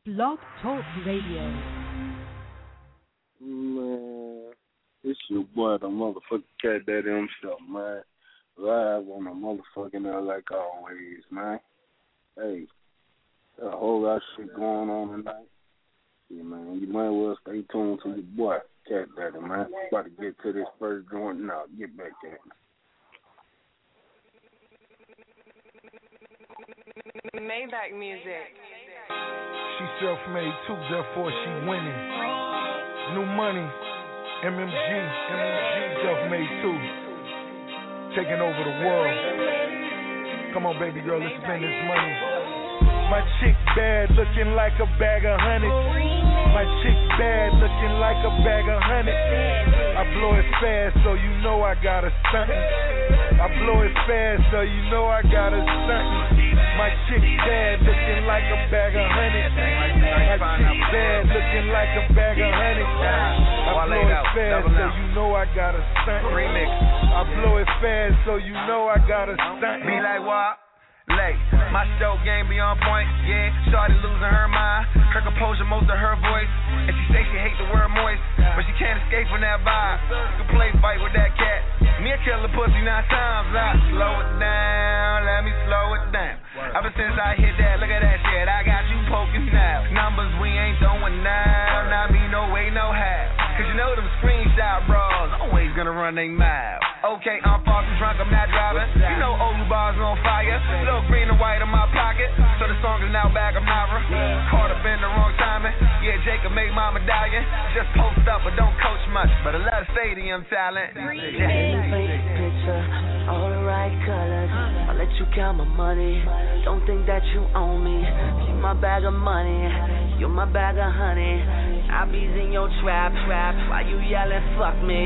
Blog Talk Radio. Man, it's your boy, the motherfucking Cat Daddy himself, man. Live on the motherfucking air like always, man. Hey, got a whole lot of shit going on tonight. Yeah, man, you might well stay tuned to your boy, Cat Daddy, man. About to get to this first joint now. Get back at me. Maybach music. She self-made too, therefore she winning. New money, MMG self-made too. Taking over the world. Come on, baby girl, let's spend this money. My chick bad, looking like a bag of honey. My chick bad, looking like a bag of honey. I blow it fast, so you know I got a stuntin'. I blow it fast, so you know I got a stuntin'. My chick bad, looking like a bag of honey. My chick bad, looking like a bag of honey. I blow it fast, so you know I got a stuntin'. I blow it fast, so you know I got a stuntin'. Be like what? Late. My show game be on point, yeah. Started losing her mind, her composure, most of her voice. And she say she hate the word moist, but she can't escape from that vibe. You can play fight with that cat. Me a killer pussy 9 times. Now slow it down, let me slow it down. Ever since I hit that, look at that shit, I got you poking now. Numbers we ain't throwing now, not me no way, no how. Cause you know them screenshot bros always gonna run they mouth. Okay, I'm far too drunk, I'm not driving. You know old bars on fire. Little green and white in my pocket. So the song is now back, I'm Nara. Caught up in the wrong timing. Yeah, Jacob made my medallion. Just post up, but don't coach much. But I love stadium talent. Paint the picture, all the right colors. I'll let you count my money. Don't think that you own me. You my bag of money. You my bag of honey. I'll be in your trap. Why you yelling, fuck me?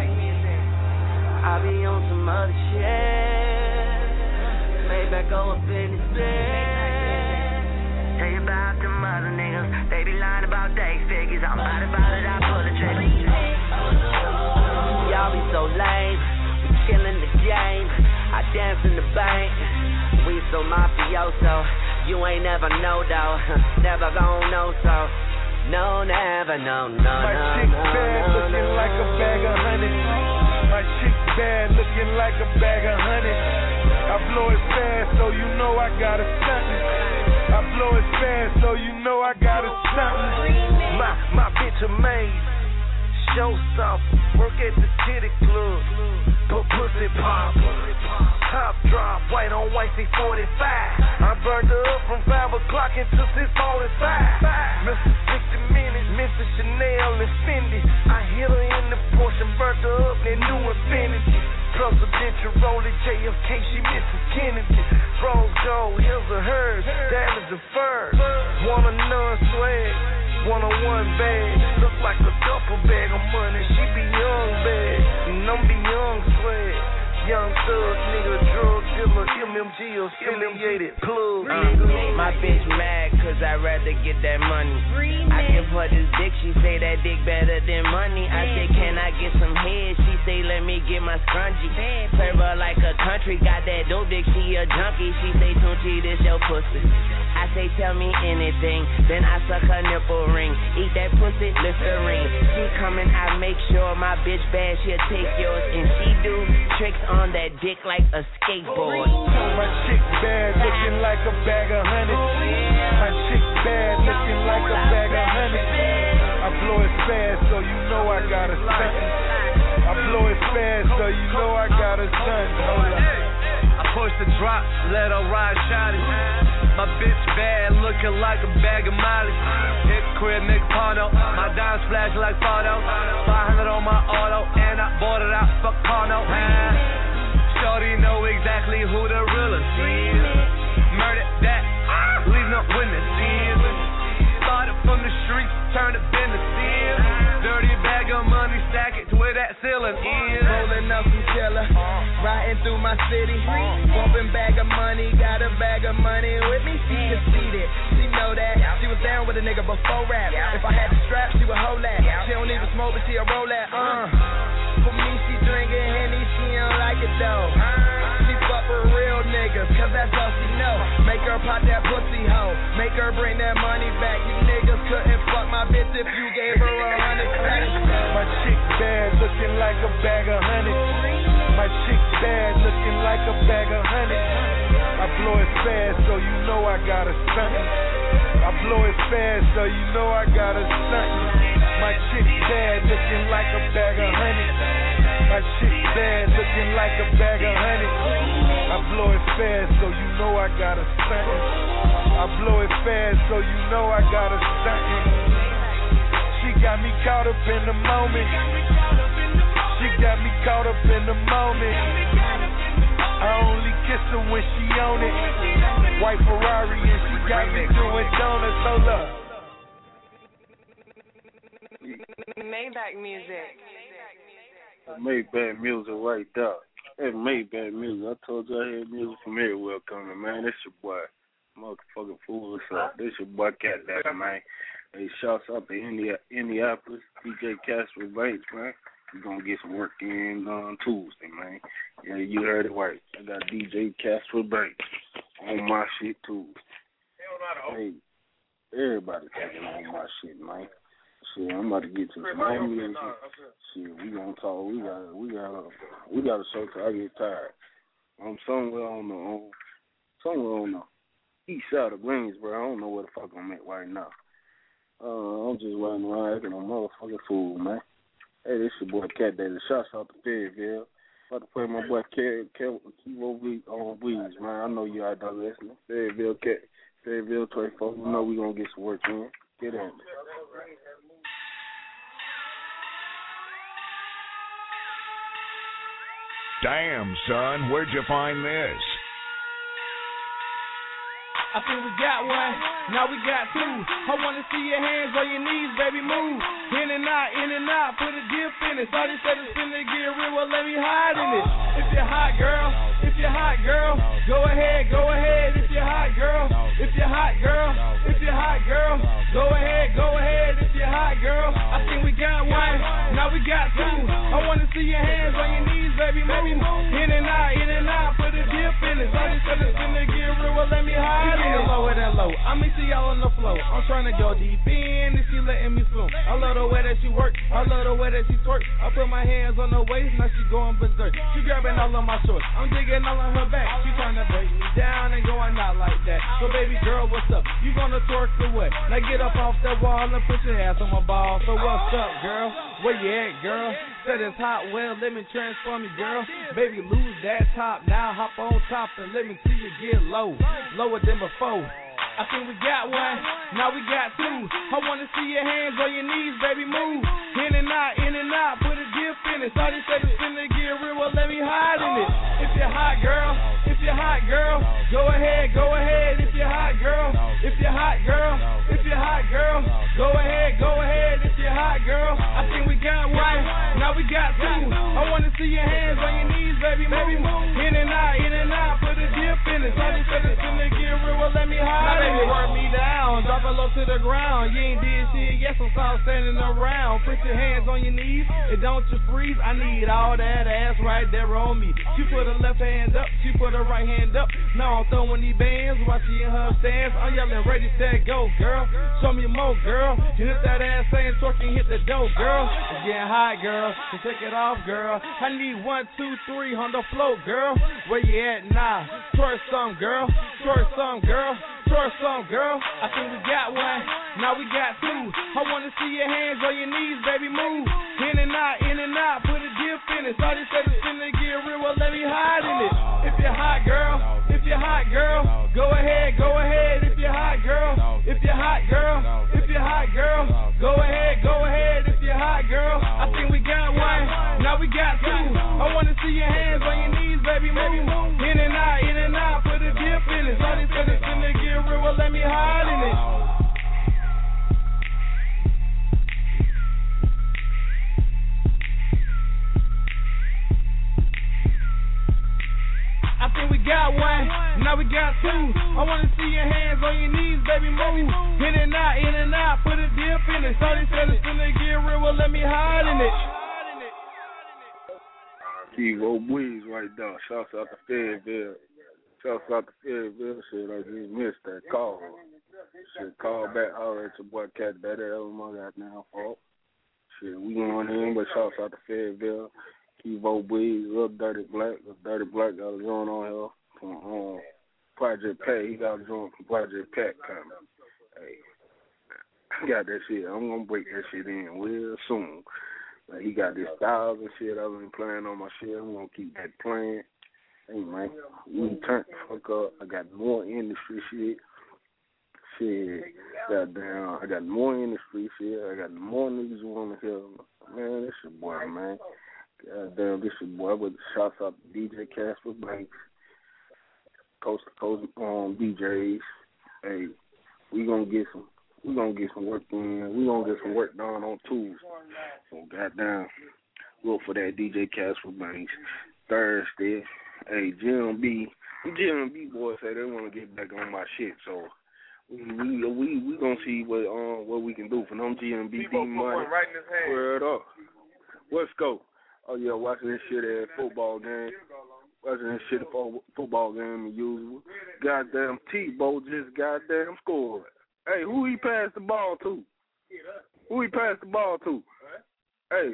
I be on some other shit. Maybach go up in his bed. Tell you about them other niggas. They be lying about they figures. I'm about it, I pull the trigger. Y'all be so lame. We killing the game. I dance in the bank. We so mafioso. You ain't never know though. Never gon' know so. No, never, no. My chick bad, looking like a bag of honey. My chick bad, looking like a bag of honey. I blow it fast, so you know I got a stuntin'. I blow it fast, so you know I got a stuntin'. My bitch amazed. Showstopper, work at the titty club. Put pussy pop. Top drop, white on white, say 45. I burned her up from 5 o'clock until 6:45. Mr. 60 minutes, Mr. Chanel and Fendi. I hit her in the Porsche and burnt her up, that new Infinity. Presidential roller, JFK, she Mrs. Kennedy. Rose gold, hills are hers, diamonds and furs. Want a non-swag, one-on-one bag. Look like a duffel bag of money, she be young bag. And I'm be young swag. Young thug, nigga, drug dealer, MMG or affiliated plug, nigga. My bitch mad cause I'd rather get that money. I give her this dick, she say that dick better than money. I say, can I get some head? She say, let me get my scrunchie. Serve her like a country, got that dope dick, she a junkie. She say, Tunchi, this your pussy. I say, tell me anything, then I suck her nipple ring. Eat that pussy, Listerine. She coming, I make sure my bitch bad, she'll take yours. And she do tricks on that dick like a skateboard. My chick bad, looking like a bag of honey. My chick bad, looking like a bag of honey. I blow it fast, so you know I got a stuntin'. I blow it fast, so you know I got a stuntin'. Hold up. I push the drop, let her ride shotty. My bitch bad, looking like a bag of molly. Hit crib, Nick Parno. My diamonds flash like photo. 500 on my auto, and I bought it out for Carno. Shorty know exactly who the realest is. Murdered that, leave no witnesses. Started from the streets, turned to businesses. Dirty bag of money, stack it to where that ceiling is. Rolling up some killer, riding through my city. Bumping bag of money, got a bag of money with me. She can see that, she know that. She was down with a nigga before rap. If I had the strap, she would hold that. She don't even smoke, but she a roll that. For me, she drinking Henny, she don't like it though. She fuck with real niggas, cause that's all she know. Make her pop that pussy hoe. Make her bring that money back. You niggas couldn't fuck my bitch if you gave her 100 stacks. My chick bad, looking like a bag of honey. My chick bad, looking like a bag of honey. I blow it fast, so you know I got a stuntin'. I blow it fast, so you know I got a stuntin'. My chick bad, looking like a bag of honey. My chick bad, looking like a bag of honey. I blow it fast, so you know I got a stuntin'. I blow it fast, so you know I got a stuntin'. She got me caught up in the moment. She got me caught up in the moment. I only kiss her when she on it. White Ferrari and she got me doing donuts. Hold up. Maybach music. Maybach music right there. That Maybach music. I told you I had music from everywhere coming, man. This your boy. Motherfucking fool us up. This your boy Cat Daddy, man. Hey, shouts out to Indianapolis, DJ Castro Banks, man. We're going to get some work in on Tuesday, man. Yeah, you heard it right. I got DJ Castro Banks on my shit Tuesday. Hey, everybody taking on my shit, man. Shit, I'm about to get to some more music. Shit, we gonna talk. We got a show till I get tired. I'm somewhere on the east side of Greensboro. I don't know where the fuck I'm at right now. I'm just running around acting a motherfucking fool, man. Hey, this your boy Cat Daddy. Shouts out to Fayetteville. About to play my boy Kevo on Breeze, man. I know you out there listening. Fayetteville 24. You know we gonna get some work in. Get in. Damn, son, where'd you find this? I think we got one, now we got two. I wanna see your hands on your knees, baby, move. In and out, put a dip in it. All they said is finna get real, well let me hide in it. If you're hot, girl, go ahead. If you're hot, girl, go ahead. If you're hot, girl, I think we got one, now we got two. I wanna see your hands on your knees, baby, move. In and out, put a dip in it. All they said is finna get real, well let me hide in it. Lower that low, I may see y'all on the floor. I'm trying to go deep in, and she letting me swim. I love the way that she work, I love the way that she twerk. I put my hands on her waist, now she going berserk. She grabbing all of my shorts, I'm digging all on her back. She trying to break me down and going out like that. So baby girl, what's up? You gonna twerk or what? Now get up off that wall and put your ass on my ball. So what's up, girl? Where you at, girl? Said it's hot, well, let me transform you, girl. Baby, lose that top, now hop on top and let me see you get low, lower than before. I think we got one, now we got two. I wanna see your hands on your knees, baby, move. In and out, put a dip in it. All they said is finna get real, well let me hide in it. If you're hot, girl, go ahead. If you're hot, girl, go ahead. If you're hot, girl, I think we got one, now we got two. I wanna see your hands on your knees, baby, move. In and out, put a dip in it. All they said is finna get real, well let me hide in it. Baby, work me down, drop it low to the ground. You ain't did shit, yes, I'm still standing around. Put your hands on your knees, and don't you freeze. I need all that ass right there on me. She put her left hand up, she put her right hand up. Now I'm throwing these bands while she in her stance. I'm yelling, ready, set, go, girl. Show me more, girl. You hit that ass saying twerk and hit the dough, girl. It's getting hot, girl. So take it off, girl. I need 1, 2, 3 on the floor, girl. Where you at now? Twerk some, girl. I think we got one, now we got two. I wanna see your hands on your knees, baby, move. In and out, put a dip in it. All they said is finna get real, well let me hide in it. If you're hot, girl, go ahead. If you're hot, girl, go ahead. If you're hot, girl, I think we got one, now we got two. I wanna see your hands on your knees, baby, move. In and out, put a dip in it. All they said is finna get real, well let me hide in it. I think we got one, now we got two. I wanna see your hands on your knees, baby, move. In and out, put a dip in it. So they said it's finna get real, well let me hide in it. Kevo Breeze right there. Shouts out to Fayetteville. Shit, I just missed that call. Shit, call back. All right, your boy Cat Daddy. That was my goddamn fault. Shit, we going in, but shouts out to Fayetteville. Evo Breeze, Little Dirty Black. Little Dirty Black got a joint on here from Project Pat. He got a joint from Project Pat coming. Hey, I got that shit. I'm going to break that shit in real soon. Like, he got this styles and shit. I've been playing on my shit. I'm going to keep that playing. Hey, man, we turned the fuck up. I got more industry shit. Shit, goddamn, I got more industry shit. I got more niggas who want to hear. Man, this your boy, man. Goddamn, this your boy. With shouts out to DJ Casper Banks, Coast to Coast DJs. Hey, we gonna get some work in. We gonna get some work done on Tuesday. So goddamn, look for that DJ Casper Banks Thursday. Hey, GMB boys say they want to get back on my shit. So we gonna see what we can do for them GMB D money. Word up. Let's go. Oh yeah, watching this shit at football game. Watching this shit at football game as usual. Goddamn Tebow just goddamn scored. Hey, who he passed the ball to? Hey,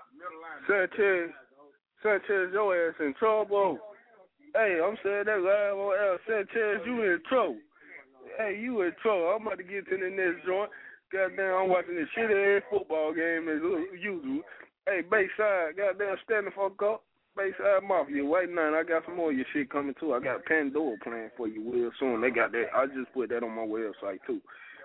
Sanchez, your ass in trouble. Hey, I'm saying that live on L. Sanchez, you in trouble. Hey, you in trouble. I'm about to get to the next joint. Goddamn, I'm watching this shit ass football game as usual. Hey, Bayside, goddamn, stand the fuck up. Bayside Mafia, wait now, I got some more of your shit coming too. I got Pandora playing for you real soon. They got that. I just put that on my website too.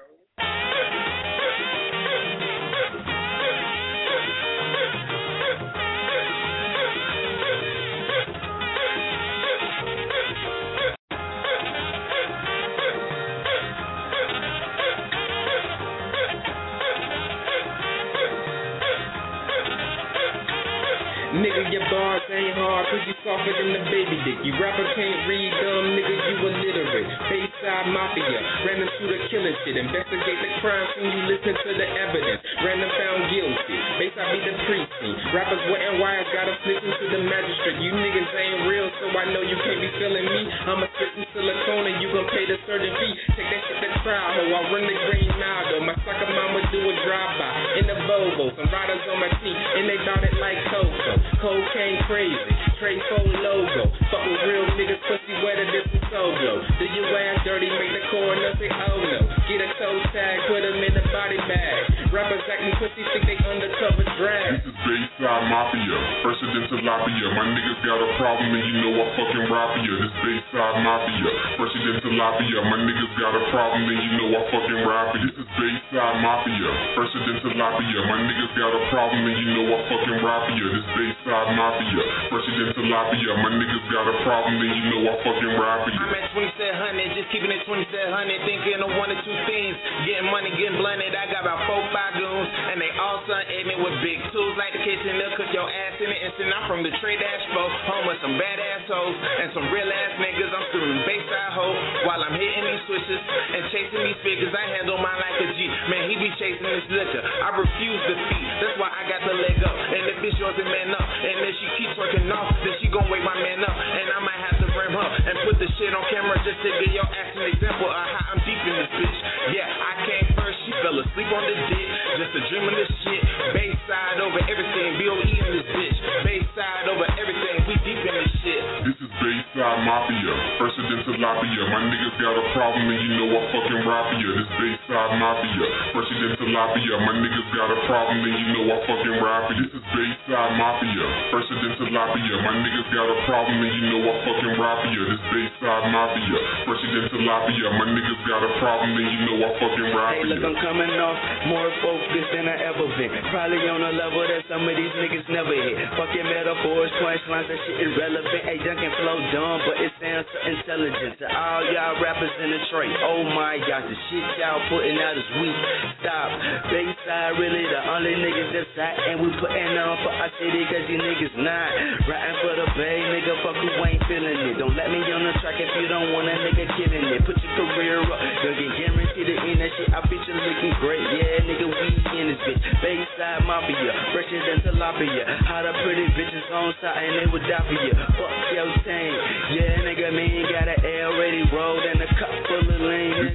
Nigga, your bars ain't hard, cause you softer than the baby dick. You rapper can't read, dumb nigga, you illiterate. Bayside Mafia, random shooter killing shit. Investigate the crime scene, you listen to the evidence. Random found guilty, Bayside be the precinct. Rappers wetting wires, gotta listen to the magistrate. You niggas ain't real, so I know you can't be feeling me. I'ma spit in silicone and you gon' pay the certain fee. Take that shit to trial, ho, I run the Green Mile, though. My sucker mama do a drive-by in the Volvo. Some riders on my team, and they bout it like Coco. Cocaine crazy, Trey Fo logo. Fuck with real niggas, pussy wetter than some solo. Do you ass dirty, make the coroner say oh no. Get a toe tag, put them in the body bag. Rappers acting pussy, think they undercover drag. This is Bayside Mafia, Presidential Lafia. My niggas got a problem and you know I fucking rob ya. This Bayside Mafia, Presidential Lafia. My niggas got a problem and you know I fucking rob ya. This is Bayside Mafia, Presidential Lafia. My niggas got a problem and you know I fucking rob ya. This Bayside Mafia, Presidential Lafia. My niggas got a problem and you know I fucking rob ya. I'm at 2700, just keeping it 2700, thinking of one or two things. Getting money, getting blunted. I got about 4-5 goons, and they all son me with big tools like the kitchen. They'll cook your ass in the instant. I'm from the Trade Expo, home of some bad assholes and some real ass niggas. I'm screaming Bayside hoe while I'm hitting these switches and chasing these figures. I handle mine like a G. Man, he be chasing this liquor. I refuse defeat. That's why I got the leg up. And if it's yours, then man up. And if she keeps working off, then she gon' wake my man up. And I might have to frame her and put the shit on camera just to give your ass an example of how I'm deep in this bitch. Yeah, I came first. She fell asleep on the dick. Just a dream of this shit. Bayside over everything. B.O.E. in this bitch. Bayside over everything. We deep in this shit. This is Bayside Mafia, Presidential Lafia. My niggas got a problem and you know I fucking rob ya. This Bayside Mafia, Presidential Lafia. My niggas got a problem and you know I fucking rob ya. This is Bayside Mafia, Presidential Lafia. My niggas got a problem and you know I fucking rob ya. This Bayside Mafia, Presidential Lafia. My niggas got a problem and you know I fucking rob ya. Hey, look, I'm coming off more focused than I ever been. Probably on a level that some of these niggas never hit. Fucking metaphors, punchlines, that shit irrelevant. Hey, Duncan flow dumb, but it sounds so intelligent to all y'all rappers in the tray. Oh my gosh, the shit y'all putting out is weak. Stop. Bayside really the only niggas that's hot, and we putting on for our city cause you niggas not. Riding for the bay, nigga, fuck who ain't feeling it. Don't let me on the track if you don't want a nigga killing it. Put your career up, you'll get guaranteed to end that shit. I feature looking great, yeah, nigga, we in this bitch. Bayside Mafia, fresher than tilapia. How the pretty bitches on side and they would die for you. Fuck your team, yeah, nigga, me ain't got an L ready rolled and a cup full of lean. This is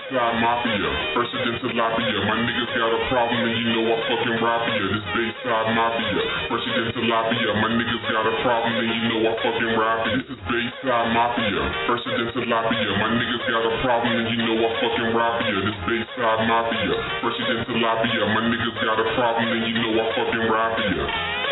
Bayside Mafia, President Tilapia. My niggas got a problem and you know I fucking rapia. This Bayside Mafia, President Tilapia. My niggas got a problem and you know I fucking rapia. This is Bayside Mafia, President Tilapia. My niggas got a problem and you know I fucking rapia. This Bayside Mafia, President Tilapia. My niggas got a problem and you know I fucking rapia.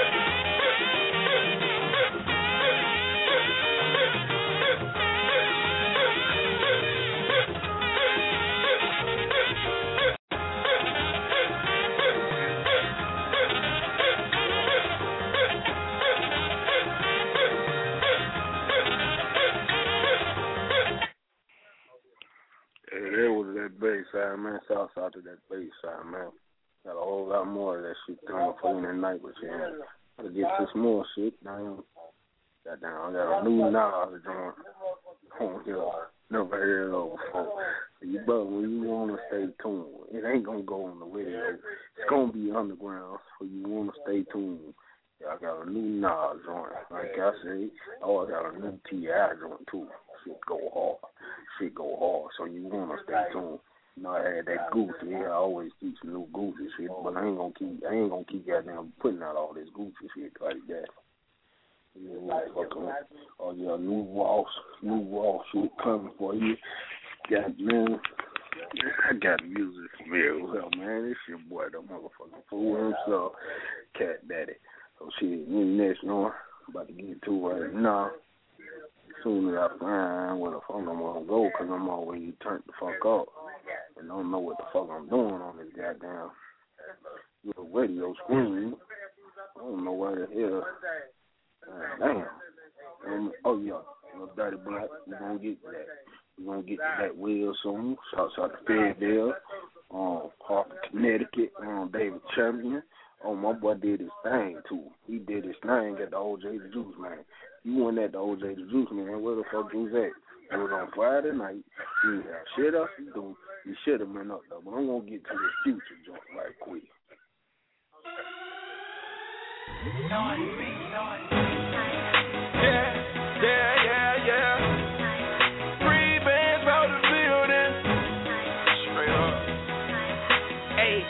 Bayside, man. South side of that Bayside, man. Got a whole lot more of that shit coming for you tonight, but yeah, gotta get to some more shit. Damn. Goddamn, I got a new knowledge on here. Never heard of it before. But when you wanna stay tuned, it ain't gonna go on the radio. It's gonna be underground, so you wanna stay tuned. I got a new knowledge on it. Like I say, I got a new T.I. joint too. Shit go hard. So you wanna stay tuned. You know, I had that goofy. I always keep some new goofy shit, but I ain't gonna keep goddamn putting out all this goofy shit like that. You know, new Ross shit coming for you. Man, I got music from here, man. This shit boy, the motherfucking fool himself, Cat Daddy. So shit, next, about to get to right now. As soon as I find where the fuck I'm gonna go, cause I'm always turned the fuck up and don't know what the fuck I'm doing on this goddamn little radio screen. I don't know where the hell. Damn. Oh yeah, little Dirty Black. We're gonna get to that. We're gonna get to that wheel soon. Shouts out to Fayetteville, Hartford, Connecticut, David Champion. Oh, my boy did his thing, too. He did his thing at the OJ the Juice, man. You went at the OJ the Juice, man. Where the fuck was that? It was on Friday night. He had shit else to do. He should have been up there. But I'm going to get to this future joint right quick. Yeah. Free bands out the building. Straight up. Hey.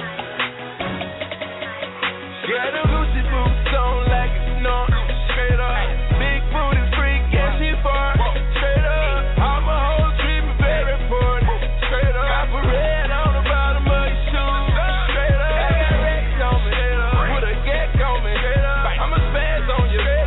Got the Gucci boots on like it's not. Straight up. Big booty freak, yeah, she far. Straight up. All my whole treat me very important. Straight up. Got the red on the bottom of your shoes. Straight up. I got racks on me. Straight up. Put a gag on me. Straight up. I'ma spaz on you.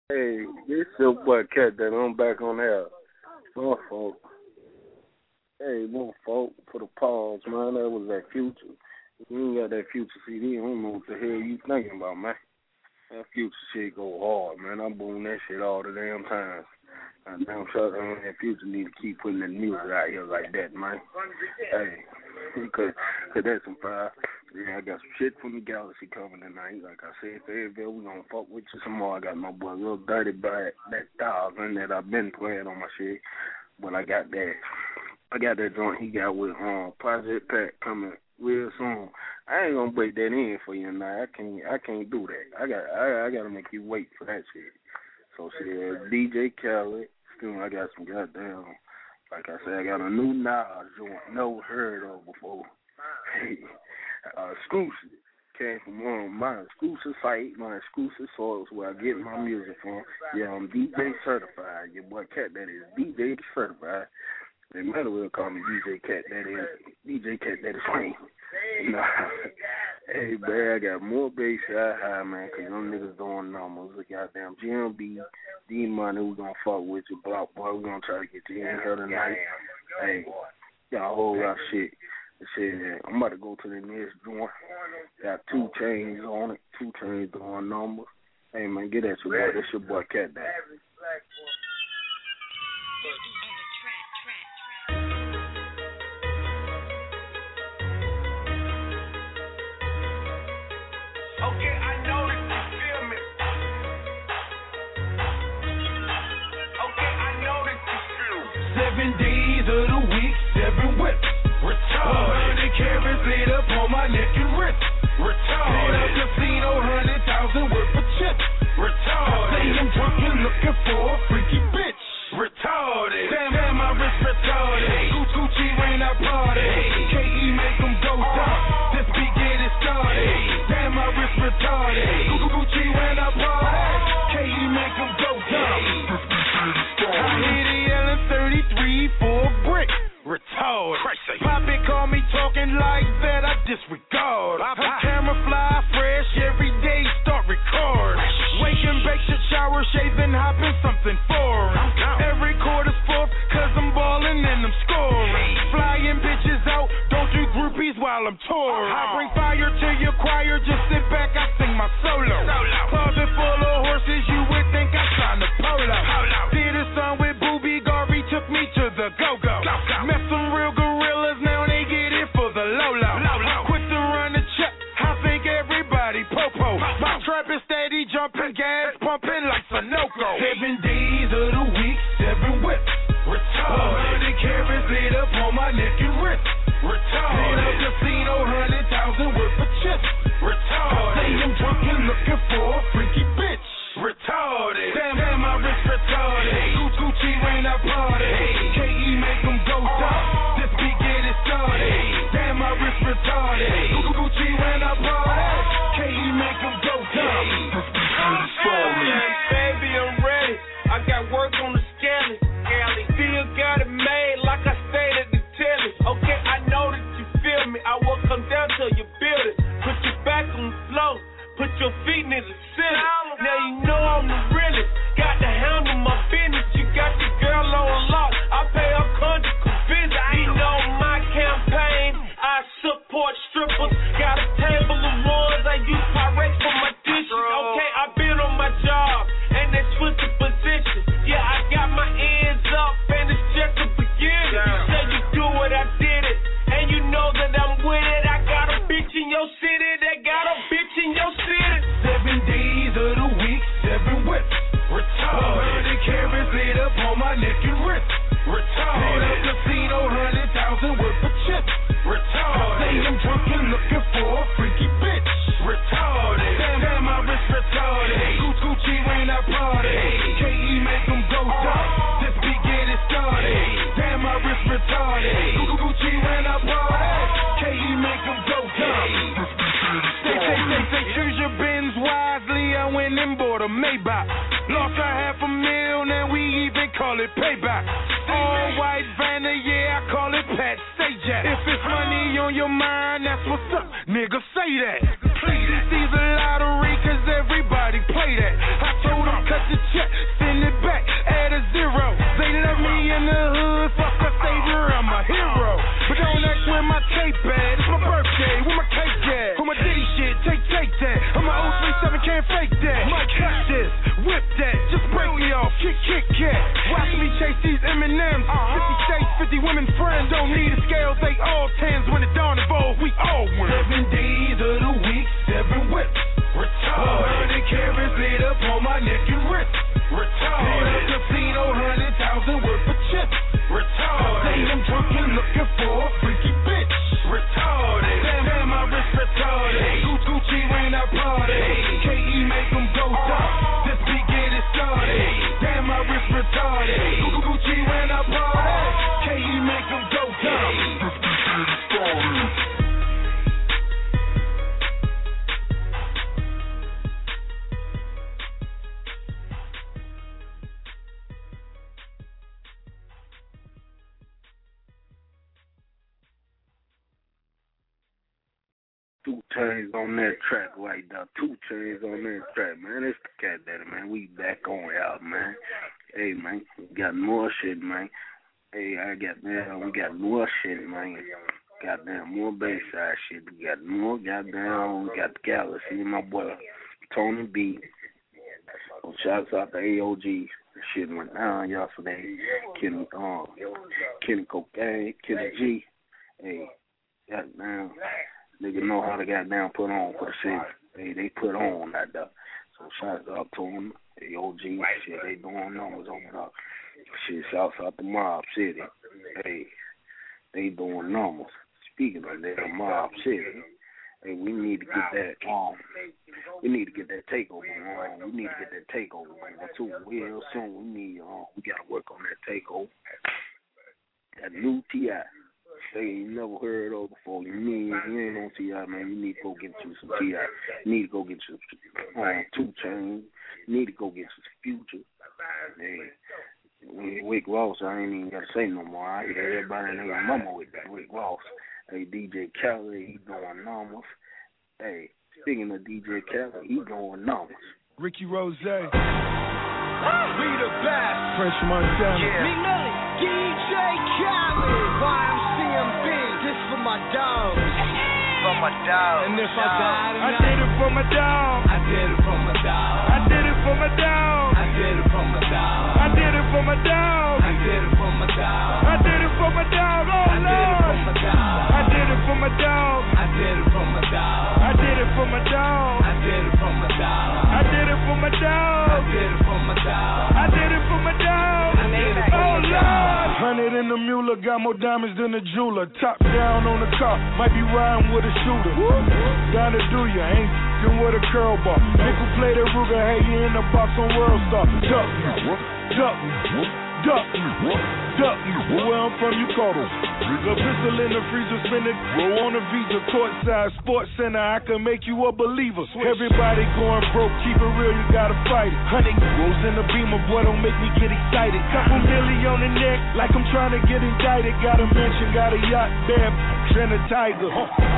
Hey, this your boy Cat that I'm back on air. More folk. Hey, more folk, put a pause, man. That was that Future. If you ain't got that Future CD, I don't know what the hell you thinking about, man. That Future shit go hard, man. I'm booming that shit all the damn time. I'm damn sure that Future need to keep putting the music out here like that, man. Hey, cause that's some fire. Yeah, I got some shit from the Galaxy coming tonight. Like I said, Fayetteville, we gonna fuck with you some more. I got my boy Real Dirty by that 1,000 that I've been playing on my shit. But I got that joint he got with Project Pat coming real soon. I ain't gonna break that in for you tonight. I can't do that. I gotta make you wait for that shit. So shit, DJ Khaled. Still, I got some goddamn. Like I said, I got a new Nas joint never heard of before. Exclusive. Came from my exclusive site, my exclusive source where I get my music from. Yeah, I'm DJ certified. Your boy Cat, that is DJ certified. They might as well call me DJ Cat, that is Swing. You know, hey, man, I got more bass high, man, because them niggas doing numbers. The goddamn GMB, D-Money, we gonna fuck with you, Block Boy, we gonna try to get you in here tonight. Hey, got a whole lot of shit. I'm about to go to the next joint. Got 2 Chainz on it. 2 Chainz doing numbers. Hey, man, get at your boy. That's your boy, Cat Dad. Okay, I know that you feel me. Okay, I know that you feel me. 7 days of the week, 7 whips. Retarded. 100 carats laid up on my neck and wrist. Retarded. In a casino, 100,000 worth of chips. Retarded. I say I'm drunk and looking for a freaky bitch. Retarded. Damn, my wrist retarded. Gucci rain, I party. KE make them go down. This beat get it started. Damn, my wrist retarded. Gucci rain, I party. KE make them go down. I hit it yelling 33 for a brick. Retarded. Poppy call me talking like that, I disregard. I'm camera fly fresh every day, start record. Wake and bake, shit, shower, shaving, hopping, something foreign. Every quarter's fourth, cause I'm ballin' and I'm scoring. Flying bitches out, don't do groupies while I'm touring. I bring fire to your choir, just sit back, I sing my solo. Closet full of horses, you would think I'm trying to polo. Did a song with Booby Garvey, took me to the go-go. Met some real gorillas, now they get it for the Lolo. Quit to run the check, I think everybody popo. My trap is steady jumping, gas pumping like Sunoco. 7 days of the week, 7 whips. Retarded. 100 carats laid up on my neck and wrist. Retarded. In a casino, 100,000 worth of chips. Retarded. I say I'm drunk and looking for a freaky bitch. Retarded. Damn, my wrist retarded. Gucci rain, I party. KE make them go down. This beat get it started. Damn, my wrist retarded. Gucci rain, I party. KE make them go down. Baby, I'm ready. I got work on the scally. Still got it made like I stayed at the telly. Okay, I know that you feel me. I will come down to your building. Put your back on the floor. Put your feet near the ceiling. Now you know I'm the realest. Got to handle my business. You got your girl on lock. I pay her conjugal visit. You know my campaign. I support strippers. Got a table of ones. I use Pyrex for my dishes. Okay, I've been on my job. And they switch the position. Yeah, I got my ends up. And it's just the beginning. You said you do it, I did it. And you know that I'm with it. I got a bitch in your city. That got a bitch in your city. 7 days of the week, 7 whips. Retarded. 100 carats laid up on my neck and wrist. Retarded. In a casino, 100,000 worth of chips. Retarded. I say I'm drunk and looking for a freaky bitch. Retarded. Damn, my wrist retarded. Gucci rain, I party. KE make them go down. This beat get it started. Damn, my wrist retarded. Gucci rain, I party. KE make them go down. Say, choose your Benz wisely. I went and bought a Maybach. Lost a $500,000, and we even call it payback. All white Vanna, yeah, I call it Pat Sajak. If it's money on your mind, that's what's up, nigga, say that. Please, these a lottery, cause everybody play that. I told him cut the check, can't fake that. Might cut this, whip that, just break me off, kick cat. Watch me chase these M&Ms, 50 states, 50 women friends. Don't need a scale, they all tens. When it dawn involved, we all win. 7 days of the week, 7 whips. Retarded. 100 carats laid up on my neck and wrist. Retarded. In a casino, 100,000 worth of chips. Retarded. I say I'm drunk and looking for a freaky bitch. Retarded. Damn, my wrist retarded. Gucci when I party. KE make them go dark. This beat get it started. Damn, my wrist retarded. Gucci when I party. KE make them go dark. This beat get it started. Two Chainz on that track right there. 2 Chainz on that track, man. It's the Cat Daddy, man. We back on out, man. Hey, man, we got more shit, man. Hey, we got more shit, man. Goddamn, more Bayside shit. We got more goddamn, we got the Galaxy, my boy Tony B. So shouts out to AOG. Shit went down yesterday. Kenny Cocaine, Kenny G. Hey, goddamn. Nigga know how to goddamn put on for the city. They put on that stuff. So shout out to them. The OG shit, they doing numbers over there. Shit, shouts out to Mob City. Hey, they doing numbers. Speaking of that, Mob City. Hey, we need to get that we need to get that takeover on. We need to get that takeover on too real soon. We gotta work on that takeover. That new T.I. They ain't never heard of before. You ain't on T.I., man. You need to go get you some T.I. You need to go get you 2 Chainz. You need to go get some Future. Hey, Rick Ross, I ain't even got to say no more. I hear everybody in their mama with Rick Ross. Hey, DJ Khaled, he doing numbers. Hey, speaking of DJ Khaled, he doing numbers. Ricky Rose. We the best. Fresh Montana. Yeah. Me Millie. DJ Khaled. YMCMB. This for my dogs. For my dogs. And if I die tonight, I did it for my dog. I did it for my dog. I did it for my dog. I did it for my dog. I did it for my dog. I did it for my dog. I did it for my dog. Oh Lord. I did it for my dog. I did it for my dog. I did it for my dog. I did it for my dog. I did it for my dog. I did it for my dog. I did it for my dog. Oh Lord. 100 in the Mueller, got more diamonds than a jeweler. Top down on the car, might be riding with a shooter. Gotta do ya, ain't f***ing with a curl ball. Nickel play the Ruger, hey, you in the box on World Star. Duck me, duck me, duck me, duck me. Where I'm from, you call them. A pistol in the freezer, spinning, roll on a Visa. Courtside, Sports Center, I can make you a believer. Everybody going broke, keep it real, you gotta fight it. 100 rolls in the Beamer, boy, don't make me get excited. Couple million on the neck, like I'm trying to get indicted. Got a mansion, got a yacht, bad and a tiger.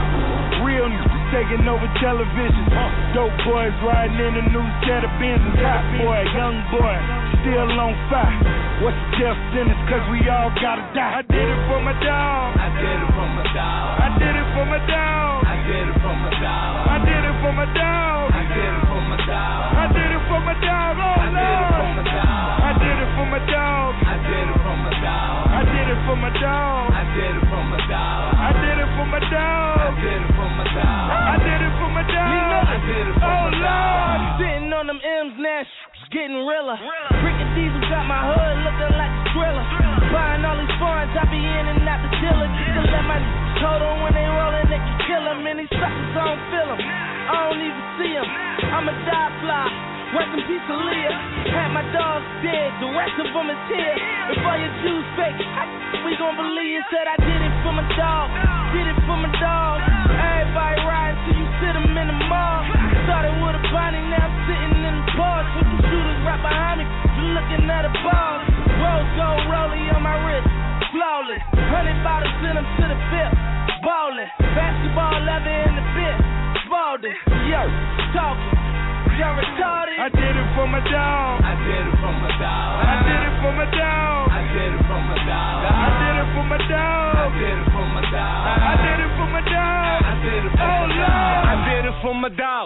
Real news, taking over television. Dope boys riding in the new set of Benzes. Hot boy, young boy, still on fire. What's the death sentence? Cause we all gotta die. I did it for my dog. I did it for my dog. I did it for my dog. I did it for my dog. I did it for my dog. I did it for my dog. I did it for my dog. Oh Lord. I did it for my dog. I did it for my dog. I did it for my dog. I did it for my dog. I did it for my dog. I did it for my dog. I did it for my dog. I did it for my dog. Sitting on them M's now, getting realer. Freaking Diesel got my hood looking like a thriller. Buying all these foreigns, I be in and out the dealer. Just to let my hold on when they rollin', they can kill them. And these suckers, I don't feel them. I don't even see them. I'm a die fly. Rest in peace, Aaliyah. Had my dogs dead, the rest of them is here. If all your Jews fake, we gon' believe. Said I did it for my dog, did it for my dog. Everybody riding till you sit them in the mall. Started with a Bonnie, now I'm sitting in the bars. With the shooters right behind me, looking at a ball. Rose gold rollie on my wrist, flawless. 100 bottles in them to the bip, ballin'. Basketball leather in the bit, Spalding. Yo, talking. You're retarded. I did it for my dog. I did it for my dog. I did it for my dog. I did it for my dog. I did it for my dog. I did it for my dog. I did it for my dog. I did it for my dog. I did it for my dog.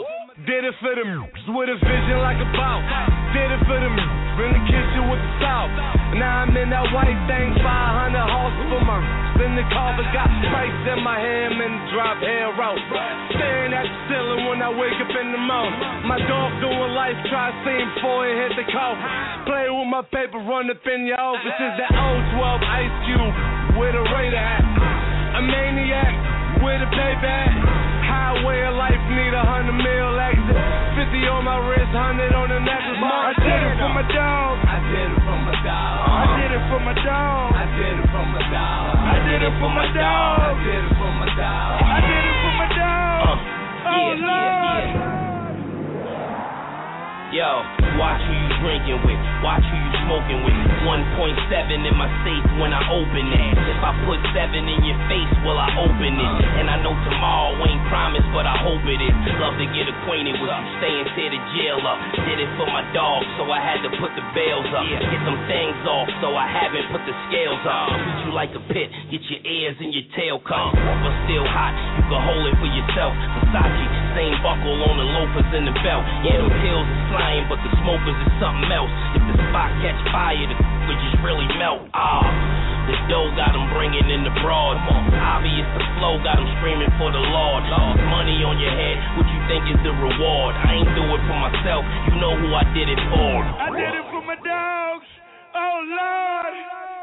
Did it for the with a vision like a boss. Did it for the in the kitchen with the salt. Now I'm in that white thing, 500 horse for my in the car, but got price in my hand and drop hair out. Staring at the ceiling when I wake up in the morning. My dog doing life, try to see him before he hit the coffin. Play with my paper, run up in your office. Is that old 12 Ice Cube with a Raider hat. A maniac with a payback. Highway of life, need 100 mil exit. 50 on my wrist, 100 on the necklace. I did it for my dog. I did it for my dog. I did it for my dog. I did it for my dog. I did it for my dog. I did it for my dog. I did it for my dog. Oh Lord. Yo, watch who you drinking with, watch who you smoking with. 1.7 in my safe when I open it. If I put 7 in your face, will I open it? And I know tomorrow ain't promised, but I hope it is. Love to get acquainted with you, staying tear the jail up. Did it for my dog, so I had to put the bails up. Get some things off, so I haven't put the scales up. Treat you like a pit, get your ears and your tail come. But still hot, you can hold it for yourself. Versace, same buckle on the loafers and the belt. Yeah, them pills is flying, but the smokers is something else. If the spot catch fire, the could just really melt. The dough got them bringing in the broad. Obvious the flow got them screaming for the Lord. Money on your head, what you think is the reward? I ain't do it for myself, you know who I did it for. I did it for my dogs. Oh Lord.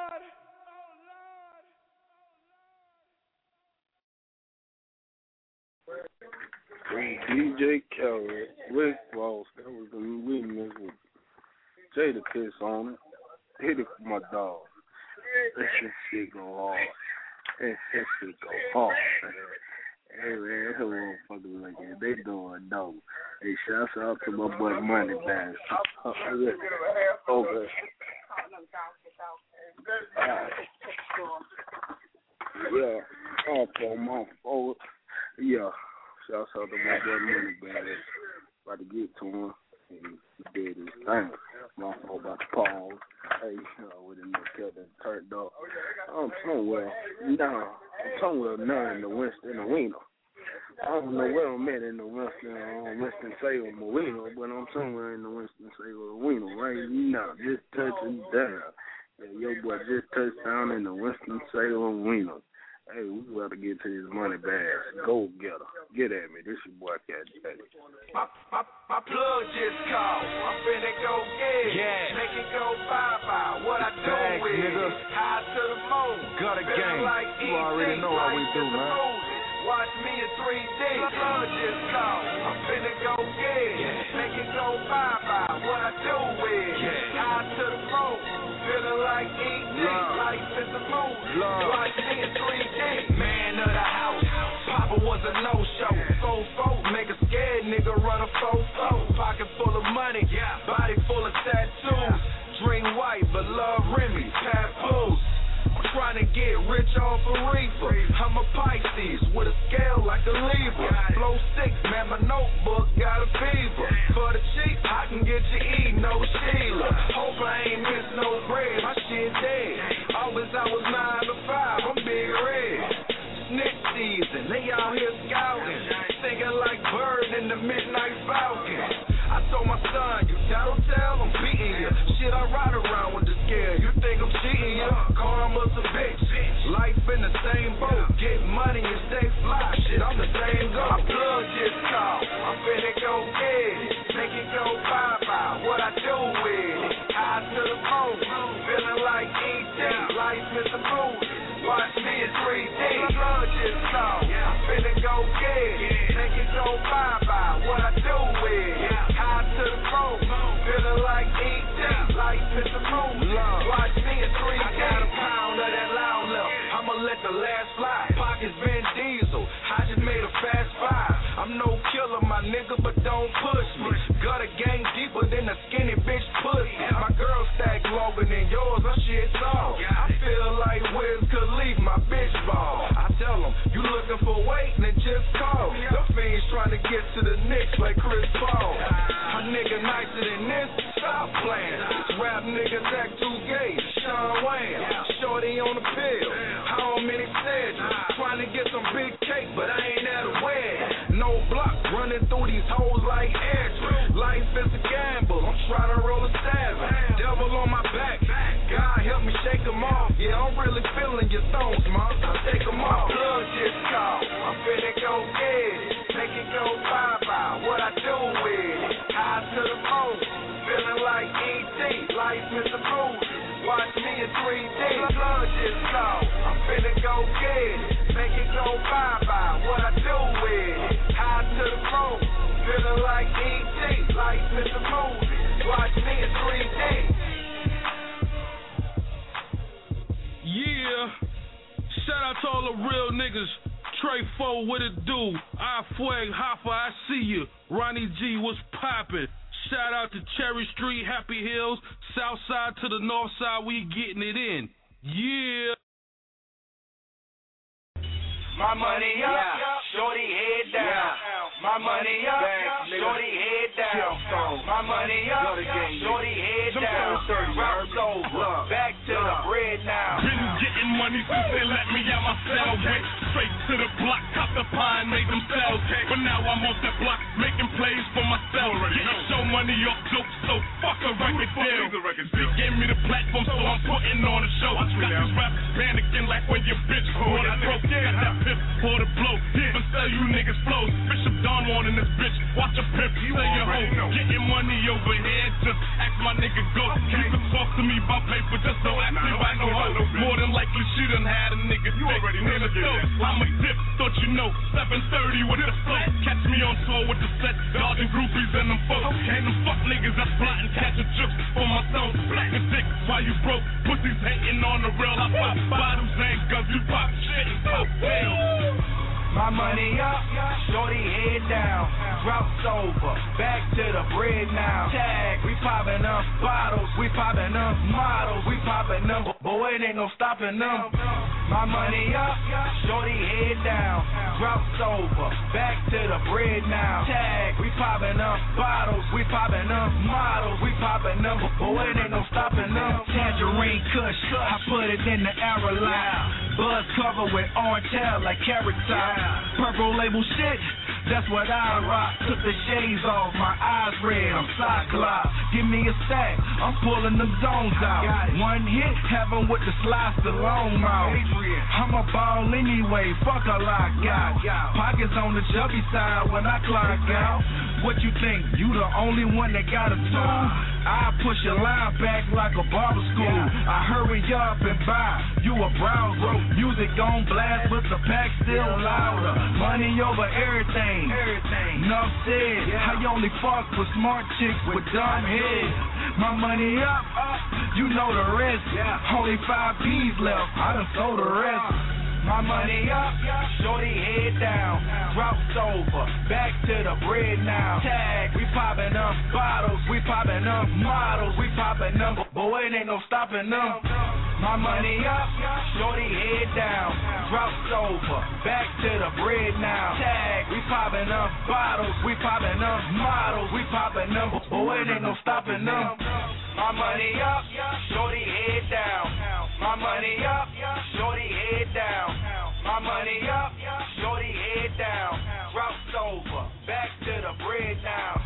DJ Khaled, Rick Ross, that was the witness with Jada Kiss on it. Hit it for my dog. That shit go hard. That shit go hard, man. Hey man, that motherfucker like that. They doing dope. Hey, shouts out to my boy Money Bags. Okay. Yeah, my forward. Yeah. Shouts out to my boy Money Bags. About to get to him. He did his thing. My fault about the pause. Hey, with the new cat that turned up. I'm somewhere now in the Wiener. I don't know where I'm at in the Winston-Salem Wiener, but I'm somewhere in the Winston-Salem Wiener right now, just touching down. Yeah, your boy just touched down in the Winston-Salem Wiener. Hey, we got to get to his Money Bags. Go get her. Get at me. This your boy Cat Daddy. My plug just called. I'm finna go get it. Yeah. Make it go bye-bye. What I do is nigga. High to the moon. Got a game. Like you already know how we do, man. Watch me in 3D. My plug just called. I'm finna go get it. Yeah. Make it go bye-bye. What I do is high to the moon. Feeling like E.T. Life is the moon. Watch me in 3D. Man of the house. Papa was a no-show. Fofo, make a scared nigga run a fofo. Pocket full of money, body full of tattoos. Dream white, but love Remy, papoose. I'm trying to get rich off a reefer. I'm a Pisces with a scale like a Libra. Flow 6, man, my notebook got a fever. For the cheap, I can get you E, no Sheila. Hope I ain't miss no bread, my shit dead. Always I was 9 to 5, I'm big red. Snitch season, they out here scouting. Thinking like Bird in the Midnight Falcon. I told my son, you tattletale, I'm beating you. Shit, I ride around with the scare. You think I'm cheating you? Karma's a bitch. Life in the same boat. Get money and stay fly. Shit, I'm the same goat. My plug just called. I'm finna go get it. Make it go bye-bye. What I do is it's a movie. Watch me in 3D. Yeah. Shout out to all the real niggas. Trey Fo, what it do? I Fueg, Hoffa, I see you. Ronnie G, what's poppin'? Shout out to Cherry Street, Happy Hills, South Side to the North Side, we getting it in. Yeah. My money up, shorty head down. My money up, shorty head down. My money up, shorty head down. Routes over, back to the bread now. Been getting money since they let me out my cell. Went straight to the block, cop the pie and made them sell. But now I'm off that block, making plays for myself. Getting show money off jokes, so fuck a record deal. They gave me the platform, so I'm putting on a show. Got these rappers panicking like when your bitch caught it broke. Got that pimp for the blow, even sell you niggas flows. Bishop Don wanting this bitch, watch a pimp, sell your hoe. Getting money over here, just ask my nigga go. You can talk to me about paper, just don't ask me about no hoe. More than likely she done had a nigga fake near the door. I'm a dip, thought you know, 7:30 with the flow. Catch me on tour with the set, dodging groupies and them folks. And them fuck niggas that's plotting, catching trips for my son. Black and dick, while you broke, pussies hating on the real. I pop bottles and guns, you pop shit and pop pills. My money up, shorty head down. Routes over, back to the bread now. Tag, we popping up bottles, we popping up models, we popping up, boy, it ain't no stopping them. My money up, shorty head down. Routes over, back to the bread now. Tag, we popping up bottles, we popping up models, we popping up, boy, it ain't no stopping them. Tangerine Kush, I put it in the Aerolite. Buzz cover with orange hair like carrot top. Purple label shit, that's what I rock. Took the shades off, my eyes red, I'm Cyclops. Give me a stack, I'm pulling them zones out. One hit, heaven with the slice, the long mouth. I'm a ball anyway, fuck a lot got. Pockets on the chubby side when I clock out. What you think, you the only one that got a tool? I push your line back like a barber school. I hurry up and buy you a brown rope. Music on blast, but the pack still louder. Money over everything. Enough said. I only fuck with smart chicks with dumb heads. My money up, you know the rest. Only 5 P's left. I done sold the rest. My money up, shorty head down. Routes over, back to the bread now. Tag, we popping up bottles, we popping up models, we popping up, boy, it ain't no stopping them. My money up, shorty head down. Routes over, back to the bread now. Tag, we popping up bottles, we popping up models, we popping up, boy, it ain't no stopping them. My money up, shorty head down. My money up, shorty head down. My money up, shorty head down. Routes over, back to the bread now.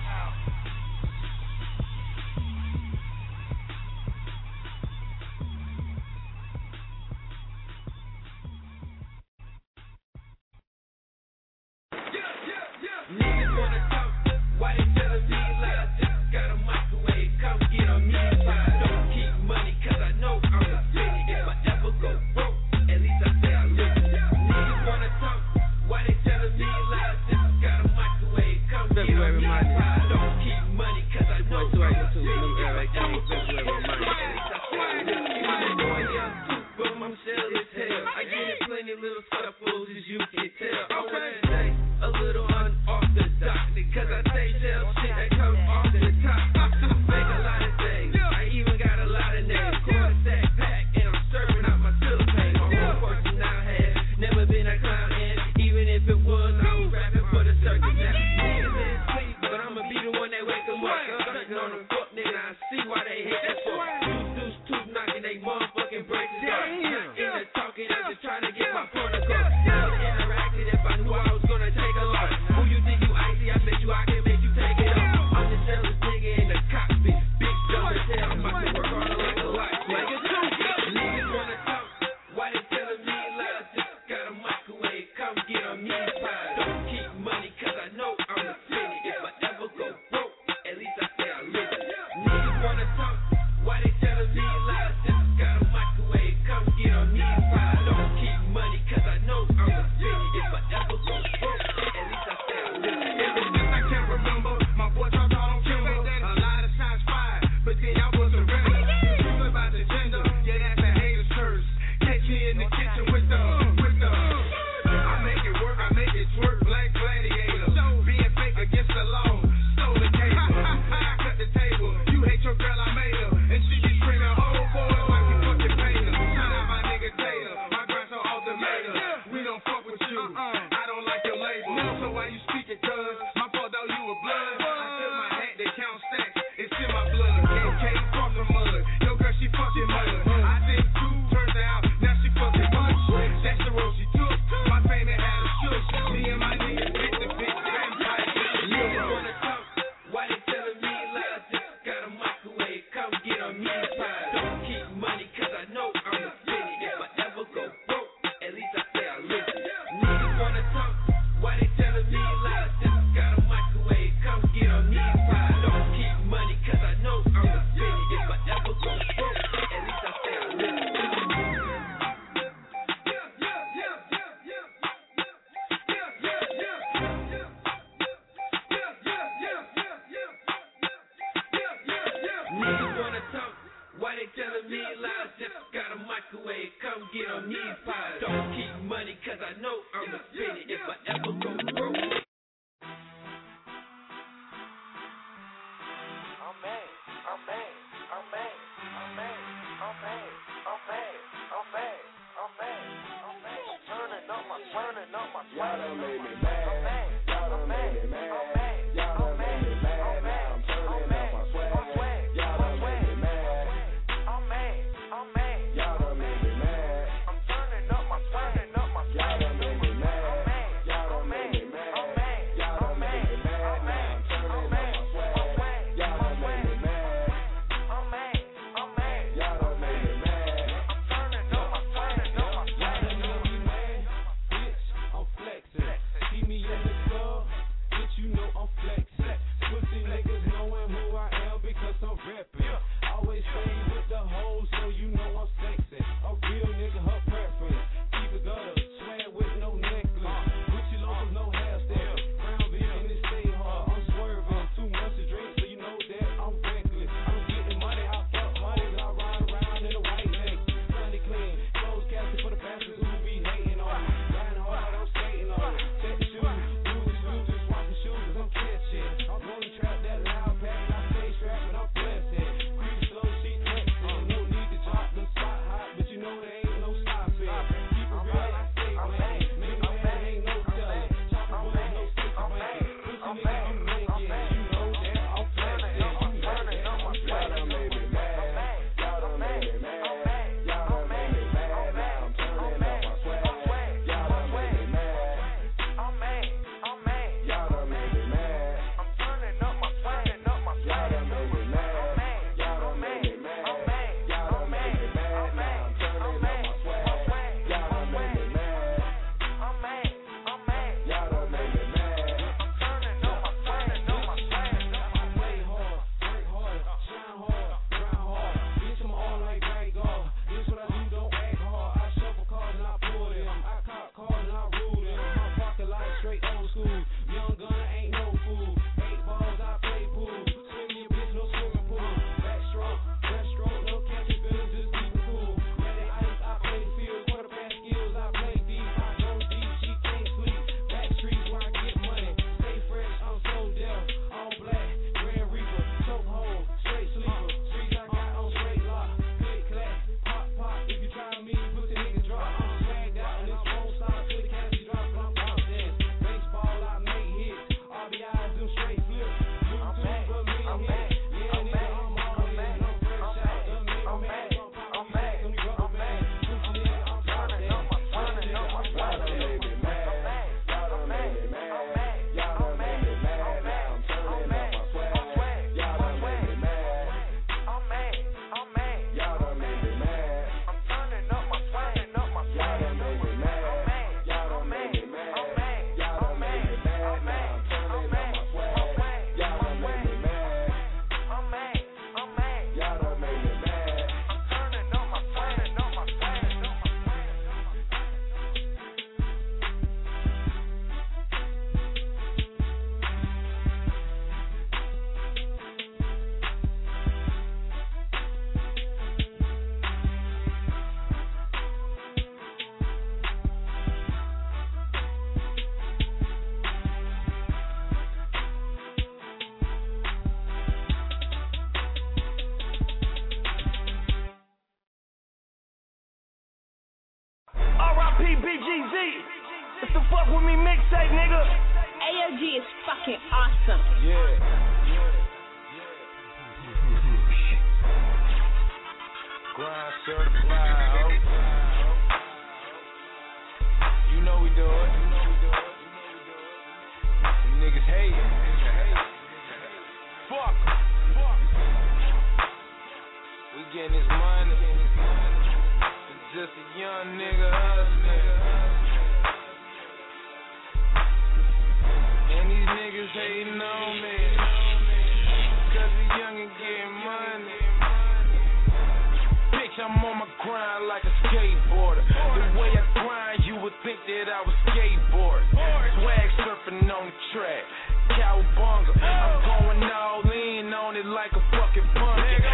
Niggas wanna talk, why they telling me like I just got a microwave? Come get on me, don't keep money, cause I know I'm a city. If I ever go broke, at least I say I live. Niggas wanna talk, why they telling me like I just got a microwave? Come get on me, don't keep money, cause I know I'm a city. If I ever go broke, at least I say I live. I'm going young too, but I'm still as hell. I get in plenty little scuffles as you can tell. I wanna say a little unorthodox, cause I say tell shit that comes off the top. I still make a lot of things, I even got a lot of names. Quarter stack pack, and I'm serving out my silver pain. My whole person I had never been a clown, and even if it was, I was rapping for the circus. Now niggas in sleep, but I'ma be the one that wake them up. Sucking on them fuck nigga, I see why they hate that fuck. Deuce tooth knocking they motherfucking braces off. Not in the talking, I'm just trying to get my point across. Never interacted if I knew I was gonna take a loss. Who you think you icy? I bet you I can make you take it off. I'm the jealous nigga in the cockpit. Big dumb as hell, I'm about to work harder like a lot. Like a niggas wanna talk, why they telling me like I just got a microwave? Come get on me pie. Don't keep money, cause I know I'm a city. If I ever go broke, at least I say I live. Niggas wanna talk, why they telling Niggas wanna talk, why they telling me lies? Just got a microwave, come get on these pies. Don't keep money, cause I know I'ma spend it if I ever go broke. Y'all done made me mad. Y'all done made me mad. Y'all done made me mad. Now I'm turning up my swag. Y'all done made me mad. I'm mad. Y'all done made me mad. I'm turning up my swag. Y'all done made me mad. Y'all done made me mad. Y'all done made me mad. Now I'm turning up my swag. Y'all done made me mad. I'm mad. Y'all done made me mad. I'm turning up my swag. See me in the club, bitch, you know I'm flexing. Pussy niggas knowing who I am because I'm reppin'. Always stay with the hoes, so you know I'm sexy. A real nigga, her preference. Keep it gutter, swag with no necklace. Gucci locals, no hairstyle. Crown vision, it stay hard. I'm swerving, too much to drink, so you know that I'm reckless. I'm getting money, I fuck money, and I ride around in a white neck. Sunny clean, clothes casket for the bastards who be hating on me. Riding hard, I'm skating on it. I'm gonna trap that loud pack and I stay strapped, but I'm blessed. Creep slow, she texting. No need to drop the spot hot, but you know there ain't no stopping. Keep it real, I stay blank. Nigga, man, ain't no telling. Chopping bullets, no sticky blanket. Pussy nigga, you naked. You know that I'm flexing. I'm turning up my swag. Y'all done made me mad. Y'all done made me mad. Y'all done made me mad. Now I'm turning up my swag. Y'all done made me mad. I'm mad. Y'all done made me mad. Y'all done made me mad. Y'all done made me mad. Y'all done made me mad. Now I'm turning up my swag. Y'all done made me mad. Y'all done made me mad. I'm turning up my swag. Play hard, work hard, shine hard, grind hard. Bitch, I'm all like Vanguard. This what I do, don't act hard. I shuffle cards and I pull them. I cop cards and I rule them. My pocket like straight old school. Young gunner ain't no fool. 8 balls, I play pool. Swing your bitch, no swimming pool. Backstroke, breaststroke, no catching feelings, just keep it cool. Let it ice, I play the field. Quarterback skills, I play deep. I go deep, she can't sleep. Back streets where I get money. Stay fresh, I'm so deaf. All black, Grand Reaper, choke hole, straight sleeper. Streets I got on straight lock. Click, clack, pop, pop. If you try me, pussy nigga drop. I'm swagged out and this won't stop till the cassie drop. I'm bouncing. Baseball, I make hits. RBIs, them straight flips. Bluetooth, but me and hit. Yeah, nigga, I'm all in. I'm fresh out, done made me mad. I'm back on the rubber band. Pussy nigga, I'm turning up my swag. Y'all done made me mad. Y'all done made me mad. Y'all done made me mad. Now I'm turning up my swag. Y'all done made me mad. Y'all done made me mad. I'm turning up my swag. Y'all done made me mad. Y'all done made me mad. Y'all done made me mad. Now I'm turning up my swag. Y'all done made me mad. Y'all done made me mad. I'm turning up my swag. R.I.P. BGZ. It's the Fuck With Me mixtape, nigga. AOG is fucking awesome. Yeah. Grind certified. You know we do it. Them niggas hate it. Fuck 'em. We getting this money. Just a young nigga hustling. And these niggas hating on me. Cause we young and getting money. Bitch, I'm on my grind like a skateboarder. The way I grind, you would think that I was skateboarding. Swag surfing on the track. Cowabunga. I'm going all in on it like a fucking pumpkin.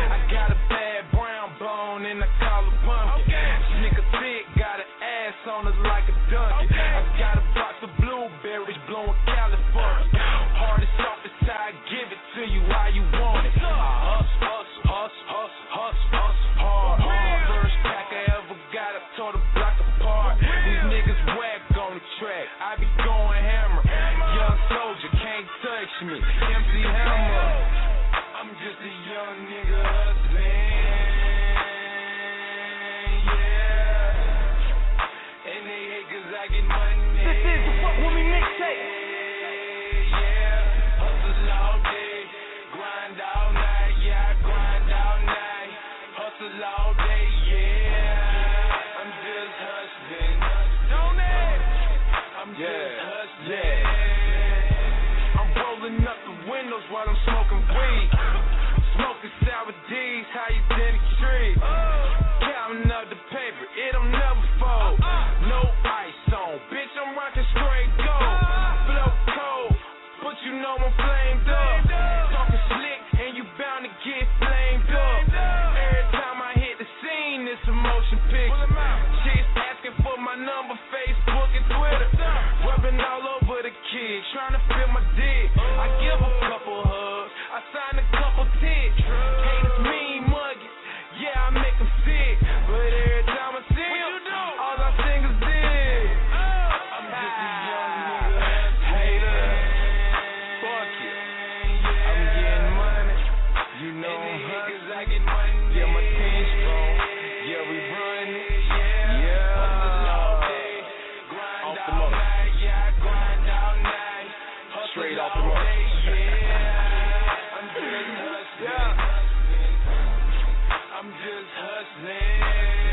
while I'm smoking weed. Smoking sour D's, hygienic tree. Counting up the paper, it don't never fold. No ice on, bitch, I'm rocking straight gold. Blow cold, but you know I'm flamed up. Talking slick, and you bound to get flamed up. Every time I hit the scene, it's a motion picture. Chicks asking for my number, Facebook and Twitter. Rubbing all over the kid, trying to feel my dick. I give a couple hugs, I sign a couple ticks. Haters mean mugging, yeah, I make them sick. But every time I see them, all I sing is this. I'm just a young nigga, hater. Fuck it, I'm getting money. You know I'm hustling. Yeah, my team strong. Yeah, we run it. Yeah. Off the motor. Straight off the motor. I'm just hustling.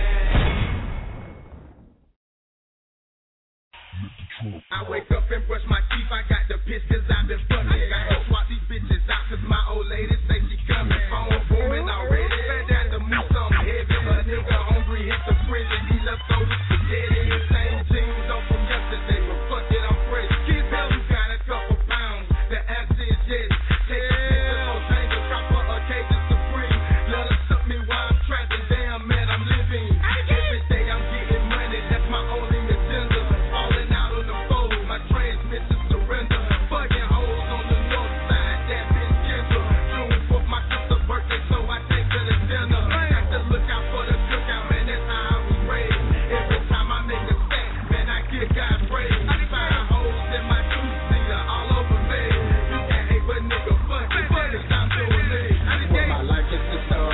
I wake up and brush my teeth, I got the piss cause I've been fucking. Gotta swap these bitches out cause my old lady say she coming. Phone booming already, got to move something heavy. A nigga hungry, hit the fridge and he left over spaghetti. The same jeans on from yesterday, but fuck it, I'm fresh. Kids tell you got a couple pounds, the answer is yes. Take a picture, so change the chopper, occasion supreme. Let her suck me while I'm trapping, damn man, I'm living. Every day I'm getting money, that's my only agenda. Falling out on the fold, my transmission surrender. Fucking hoes on the north side, that bitch gentle. June 4th, my sister's birthday, so I take her to dinner. Got to look out for the cookout, man, that's how I was raised. Every time I make a stack, man, I give God praise. Find hoes in my two-seater, all over me. You can hate, but nigga, fuck it, stop doing me. Well, my life is the song.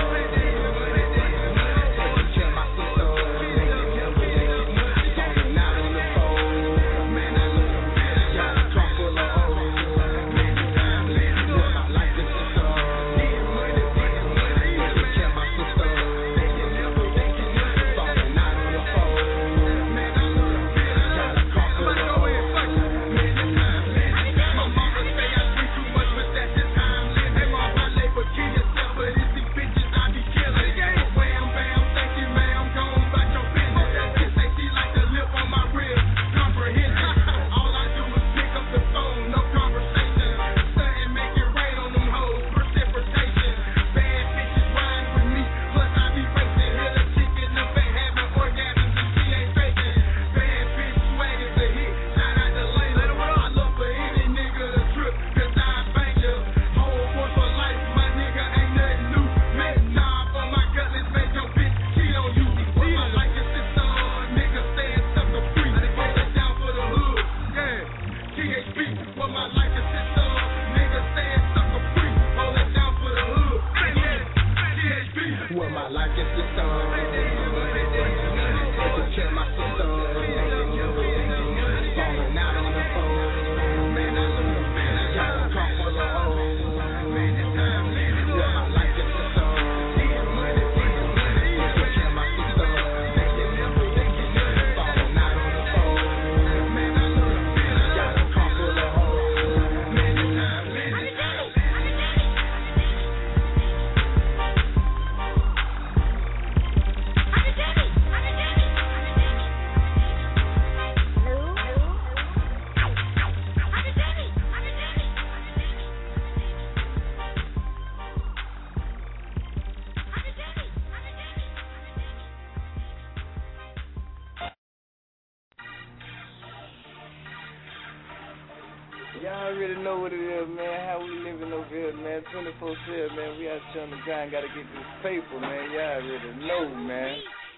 Y'all already know what it is, man. How we living over here, man. 24/7, man. We out here on the grind. Gotta get this paper, man. Y'all already know, man.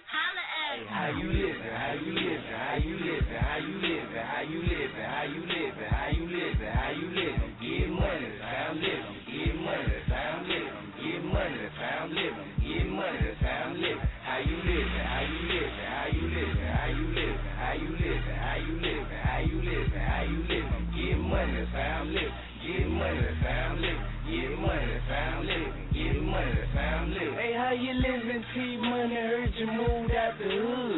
Hey, how you living? How you living? How you living? How you living? How you living? How you living? How you living? How you living? Get money, that's how I'm living. Get money, that's how I'm living. Get money, that's how I'm living. Get money, that's how I'm living. How you living? How you living? How you living? How you living? How you living? How you living? How you living? How you living? Get money, that's how I'm living. Get money, that's how I'm living. Get money, that's how I'm living. Get money, that's how I'm living. Hey, how you living? T-Money, heard you moved out the hood.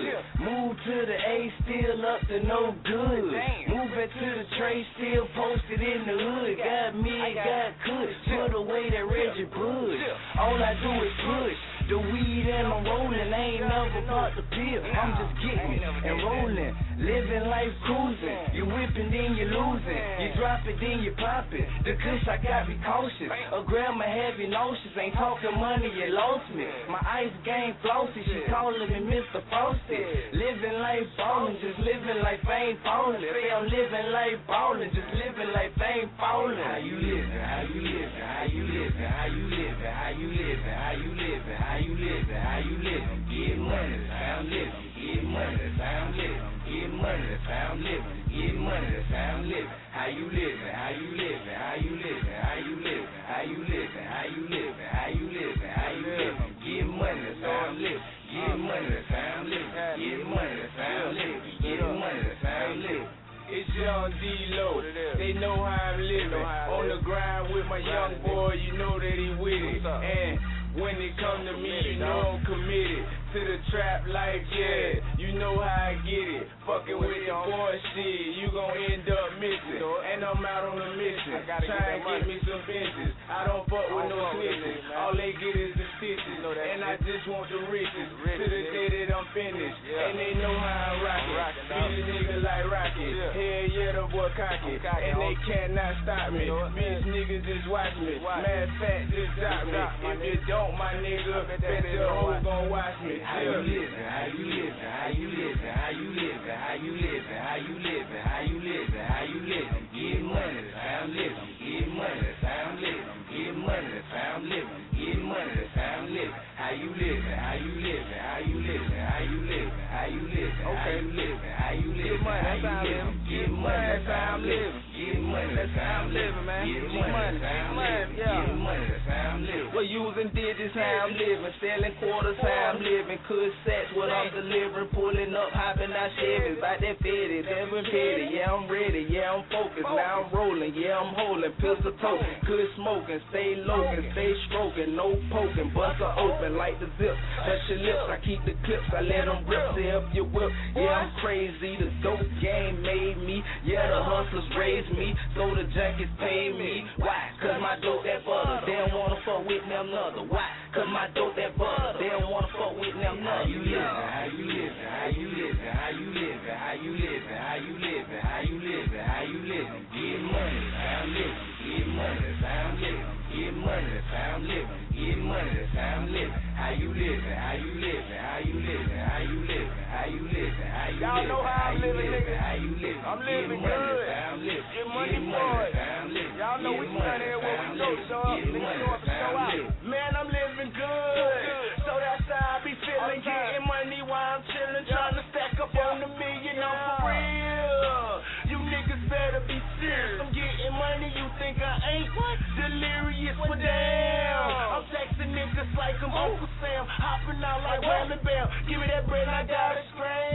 Move to the A, still up to no good. Moving to the tray, still posted in the hood. Got me, got kush, put away that Reggie Bush. All I do is push the weed and I'm rolling. I ain't never bought the pill, I'm just getting it and rolling. Living life cruising, you whipping then you losing. You drop it then you pop it. The kush I got be cautious. A grandma heavy nauseous, ain't talking money, you lost me. My ice game flossy, she calling me Mr. Frosty. Living life ballin', just living life ain't fallin'. Say I'm living life ballin', just living life ain't fallin'. How you living? How you living? How you living? How you living? How you living? How you living? How you living? How you living? Get money, that's how I'm living. Get money, that's how I'm living. Get money, that's how I'm living. Get money, that's how I'm living. How you living? How you living? How you living? How you living? How you living? How you living? How you living? How you living? Get money, that's how I'm living. Get money, that's how I'm living. Get money, that's how I'm living. Get money, that's how I'm living. It's Young D-Lo, they know how I'm living. On the grind with my young boy, you know that he with it. And when it come to me, you know I'm committed to the trap life, yeah. You know how I get it. Fucking with the bullshit, you gon' end up missing. And I'm out on a mission, trying to get me some bitches. I don't fuck with no snitches, all they get is the stitches. And I just want the riches, to the day that I'm finished. And they know how I rock it, beat a nigga like Rocket. Hell yeah, the boy cocky, and they cannot stop me. Bitch niggas just watch me, mad fat just drop me. If you don't, my nigga, bet your hoe gon' watch me. How you living? How you living? How you living? How you living? How you living? How you living? How you living? How you living? Get money, that's how I'm living. Get money, that's how I'm living. Get money, that's how I'm living. Get money, that's how I'm living. How you living? How you living? How you living? How you living? How you living? How you living? How you living? How you living? Get money, that's how I'm living. Get money, that's how I'm living, man. Get money, that's how I'm living. Get money, that's how I'm living. Well, using digits, how I'm living. Selling quarters, how I'm living. Kush sets, what I'm delivering. Pulling up, hopping out Chevys. About that fitted, never petty. Yeah, I'm ready. Yeah, I'm focused. Now I'm rolling. Yeah, I'm holding. Pistol toting. Good smoking. Stay loking. Stay stroking. No poking. Bust her open like the zip. Touch your lips. I keep the clips. I let them rip. Say up your whip. Yeah, I'm crazy. The dope game made me. Yeah, the hustlers raised me. So the junkies pay me. Why? Cause my dope that butter. They don't wanna fuck with them another. Why? Cause my dope that butter. They don't wanna fuck with them another. How you living? How you living? How you living? How you living? How you living? How you living? How you living? How you living? Get money, that's how I'm living. Get money, that's how I'm living. Get money, that's how I'm living. Get money, that's how I'm living. How you living? How you living? How you living? How you living? How you living? How you living? Y'all know how I'm living, nigga. How you living? I'm living good. Get money, boy. Y'all know we stand here where we go, show up. Niggas show up and show out. Man, I'm living good. So that's how I be feeling. Getting money while I'm chilling. Trying to stack up on the million. I'm for real. You niggas better be serious. I'm getting money. You think I ain't delirious? Well, damn. I'm texting niggas like I'm Uncle Sam. Hopping out like Wham and Bam. Give me that bread, I got a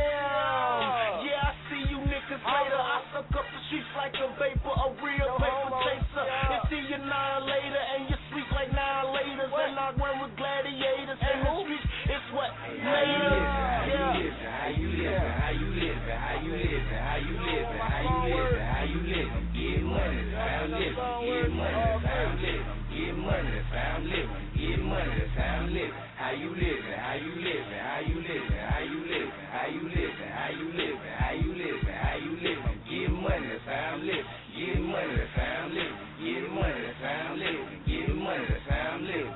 scram. Yeah, I see you niggas later. I suck up the streets like a vapor, a real paper chaser. And see you 9 later, and you sweet like 9 laters. And I run with gladiators in the streets. It's what later. How you living? How you living? How you living? How you living? How you living? How you living? Get money, that's how I'm living. Get money, that's how I'm living. Get money, that's how I'm living. Get money, that's how I'm living. How you living? How you living? How you living? How you living? How you living? How you living? How you living? How you living? Get money, that's how I'm living. Get money, that's how I'm living. Get money, that's how I'm living. Get money, that's how I'm living.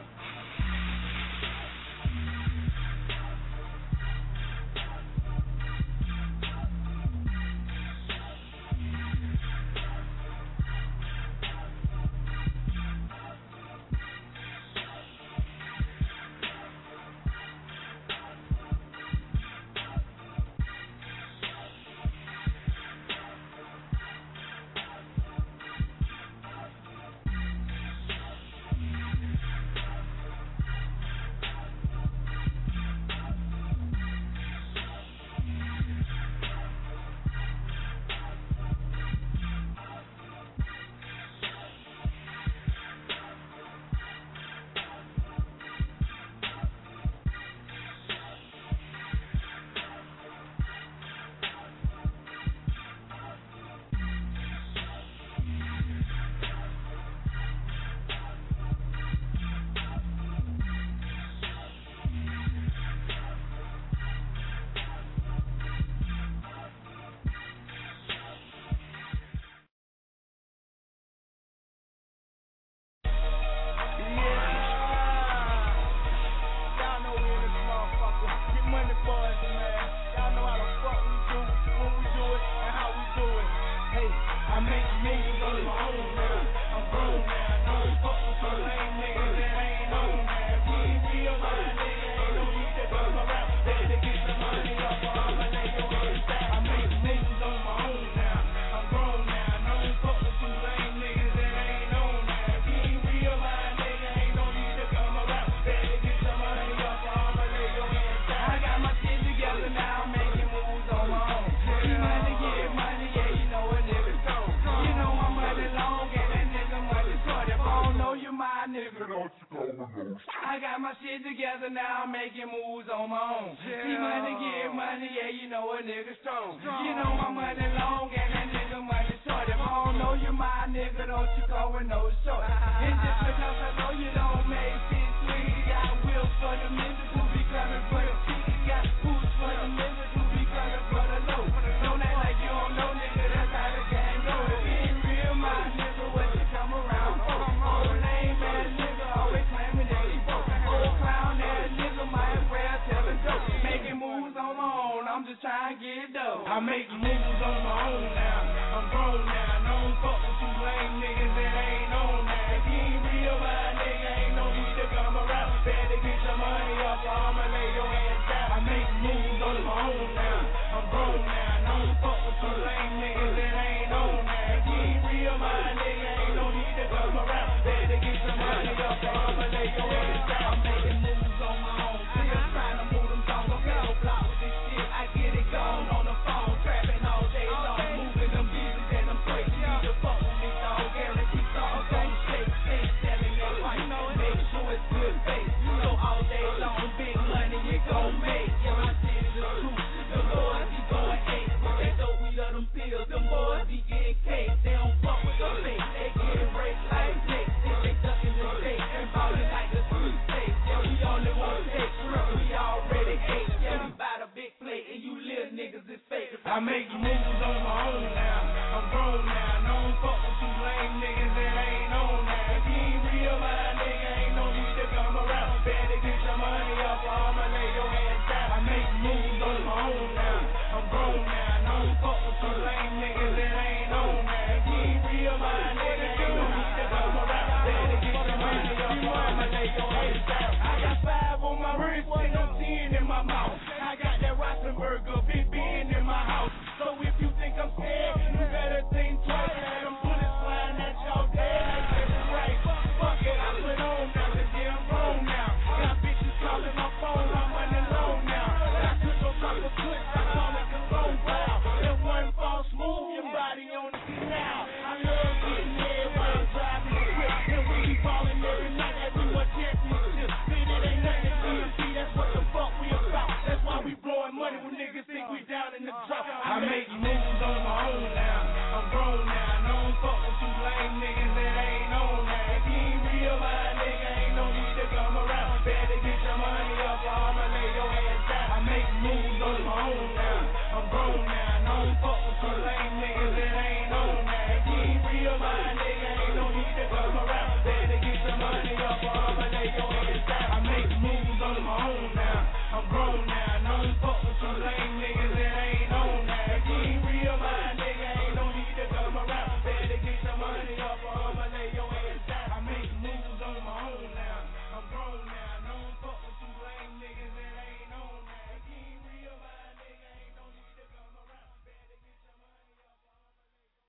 I got my shit together now, I'm making moves on my own. See money, get money, yeah, you know a nigga strong. You know my money long and that nigga money short. If I don't know you, my nigga, don't you go with no short. And just because I know you don't make shit sweet, got wheels for the minutes who be coming for the cheese. Got boots for the minutes who be coming for the low. Don't act like you don't know, nigga, that's how the game go. If it ain't real, my nigga, what you come around for? Old lame ass nigga, always claiming that he broke. Old clown ass nigga, might as well tell a joke. Making moves on my own, I'm just trying to get dough. I'm making moves on my own now. I'm grown now, don't fuck with you lame niggas that ain't on now. If you ain't real, my nigga, ain't no need to come around. Better get your money up or I'ma lay your ass down. I make moves on my own now. I'm grown now, don't fuck with you lame niggas that ain't on now. If you ain't real, my nigga, ain't no need to come around. Better get your money up or I'ma lay your ass down. I'm making moves on my own. Still trying to move them songs. Don't get no block with this shit. I get it gone on the phone, trapping all day long, moving them business and them plates. You need to fuck with me, dog. Guarantee songs don't shake. Stay selling that white. Make sure it's good face. So all day long, big money you gon' make. Yeah, my shit is the truth. The boys be going eight. They dope, we love them pills. Them boys be getting cake. They don't fuck with the fake. They getting break like Jake. They ducking the state and ballin' like a sweet face. Yeah, we only want take shrimp. We already ate. Yeah, we buy the big plate and you little niggas is fake. I make moves on my own now. I'm grown now. Don't fuck with you lame niggas that ain't on now. If you ain't real, my nigga, ain't no need to come around. Better get your money up or I'ma lay your ass down. I make moves on my own now. I'm grown now. Don't fuck with you lame niggas that ain't on now. If you ain't real, my nigga, ain't no need to come around. Better get your money up or I'ma lay your ass down. I got 5 on my wrist and I'm 10 in my mouth. I got that Rottenberger, big Ben in my house. So if you think I'm scared, you better think twice. Had them bullets flying at your dead. I said it's right. Fuck it, I put on now. Cause yeah, I'm grown now. Got bitches calling my phone, I'm running low now. I took no proper switch, I call it cologne brow. If one false move, your body on the seat now. I love getting there while I'm driving the whip. And we be falling every night as we won championships. But it ain't nothing to DMC, that's what the fuck we about. That's why we blowing money when niggas think we down in the drop. I make moves on my own now. I'm grown now. Don't fuck with you lame niggas that ain't on now. If you ain't real, my nigga, ain't no need to come around. Better get your money up or I'ma lay your ass down. I make moves on my own now. I'm grown now. Don't fuck with you lame niggas that ain't on now. If you ain't real, my nigga, ain't no need to come around. Better get your money up or I'ma lay your ass down. I make moves on my own now. I'm grown now. Don't fuck with you lame niggas that ain't on now. If you ain't real, my nigga, ain't no need to come around. Better get your money up or I'ma lay your ass down. I make moves on my own now. I'm grown now. Don't fuck with you lame niggas that ain't on now. If you ain't real, my nigga, ain't no need to come around. Better get your money up or I'ma lay your ass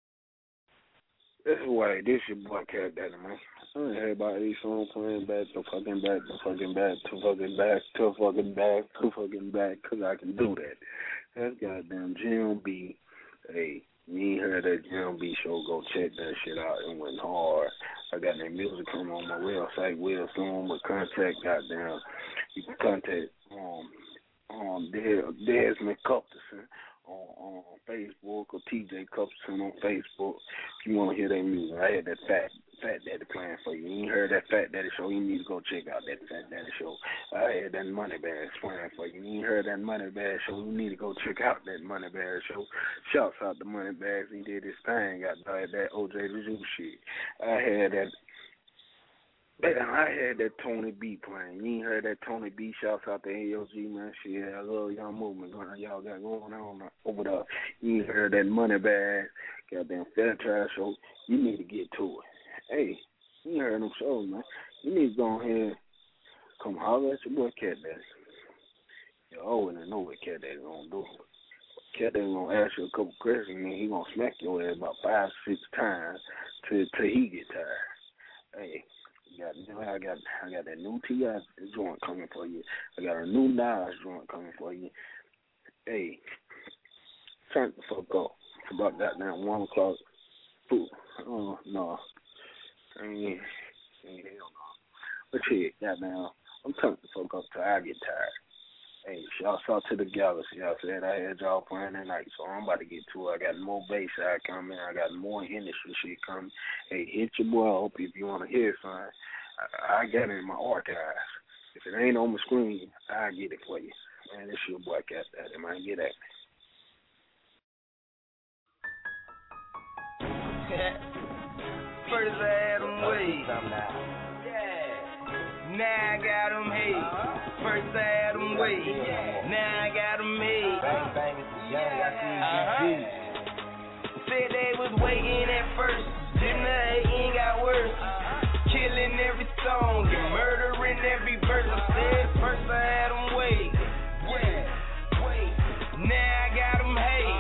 down. This is why this your boy Cat Daddy, man. I ain't heard about these songs playing back to fucking back to fucking back to fucking back to fucking back to fucking back, cause I can do that. That's goddamn Jim B. Hey, you ain't heard that Jim B show, go check that shit out. It went hard. I got that music come on my website, Will Sloan, with contact, goddamn. You can contact Desmond Cupterson on Facebook or TJ Cupterson on Facebook if you want to hear that music. I had that Fat Daddy playing for you. You ain't heard that Fat Daddy show, you need to go check out that Fat Daddy show. I had that Money Bags playing for you. You ain't heard that Money Bag show, you need to go check out that Money Bag show. Shouts out to Money Bags, he did his thing, got that OJ the Zoo shit. I had that Tony B playing. You ain't heard that Tony B? Shouts out to AOG, man. Shit, I love y'all movement y'all got going on over there. You ain't heard that Money Bag, goddamn Fairchild show. You need to get to it. Hey, you ain't heard them shows, man. You need to go ahead, come holler at your boy Cat Daddy. You already know what Cat Daddy gonna do. Cat Daddy gonna ask you a couple questions, and he gonna smack your ass about 5-6 times till he get tired. Hey. I got that new T.I. joint coming for you. I got a new Nas joint coming for you. Hey, turn the fuck up. It's about goddamn 1 o'clock. Food. Oh, no. Hell no. But shit, goddamn, I'm telling the fuck up till I get tired. Hey, y'all saw to the galaxy. Y'all said I had y'all playing tonight, so I'm about to get to it. I got more bass side coming. I got more industry shit coming. Hey, hit your boy up if you want to hear something. I got it in my archives. If it ain't on the screen, I'll get it for you. Man, this your boy Cat Daddy, man. Get at me. First I had them wait. Now I got them hate. First I had them wait. Now I got them hate. Said they was waiting at first. Then the hating got worse. Killing every song and murdering every verse. I said first I had them wait. Now I got them hate.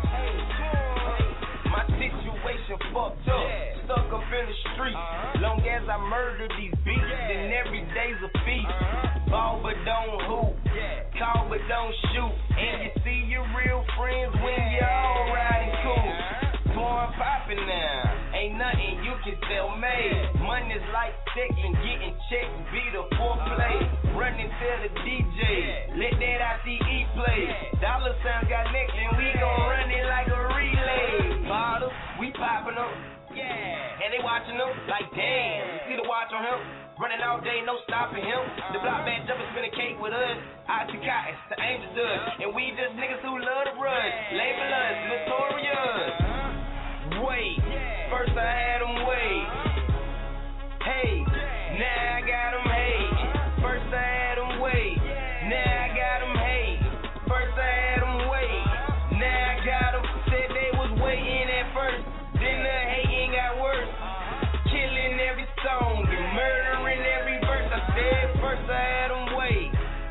My situation fucked up. Stuck up in the street. Long as I murder these beats, then every day's a feast. Ball but don't hoop. Call but don't shoot. And you see your real friends when you're all riding cool. Pouring popping now. Ain't nothing you can tell me. Money's like sex and getting checks be the foreplay. Running to the DJ, let that ICE play. Dollar signs got next and we gon' run it like a relay. Bottles, we popping them, and they watching them like damn. You see the watch on him, running all day, no stopping him. The block man jumping, spinning cake with us. I see cotton, the angel does, and we just niggas who love to run. Label us notorious. Wait, first I had them wait. Hey, now I got them hate. First I had them wait. Now I got them hate. First I had them wait. Now I got them. Said they was waiting at first. Then the hating got worse. Killing every song and murdering every verse. I said first I had them wait.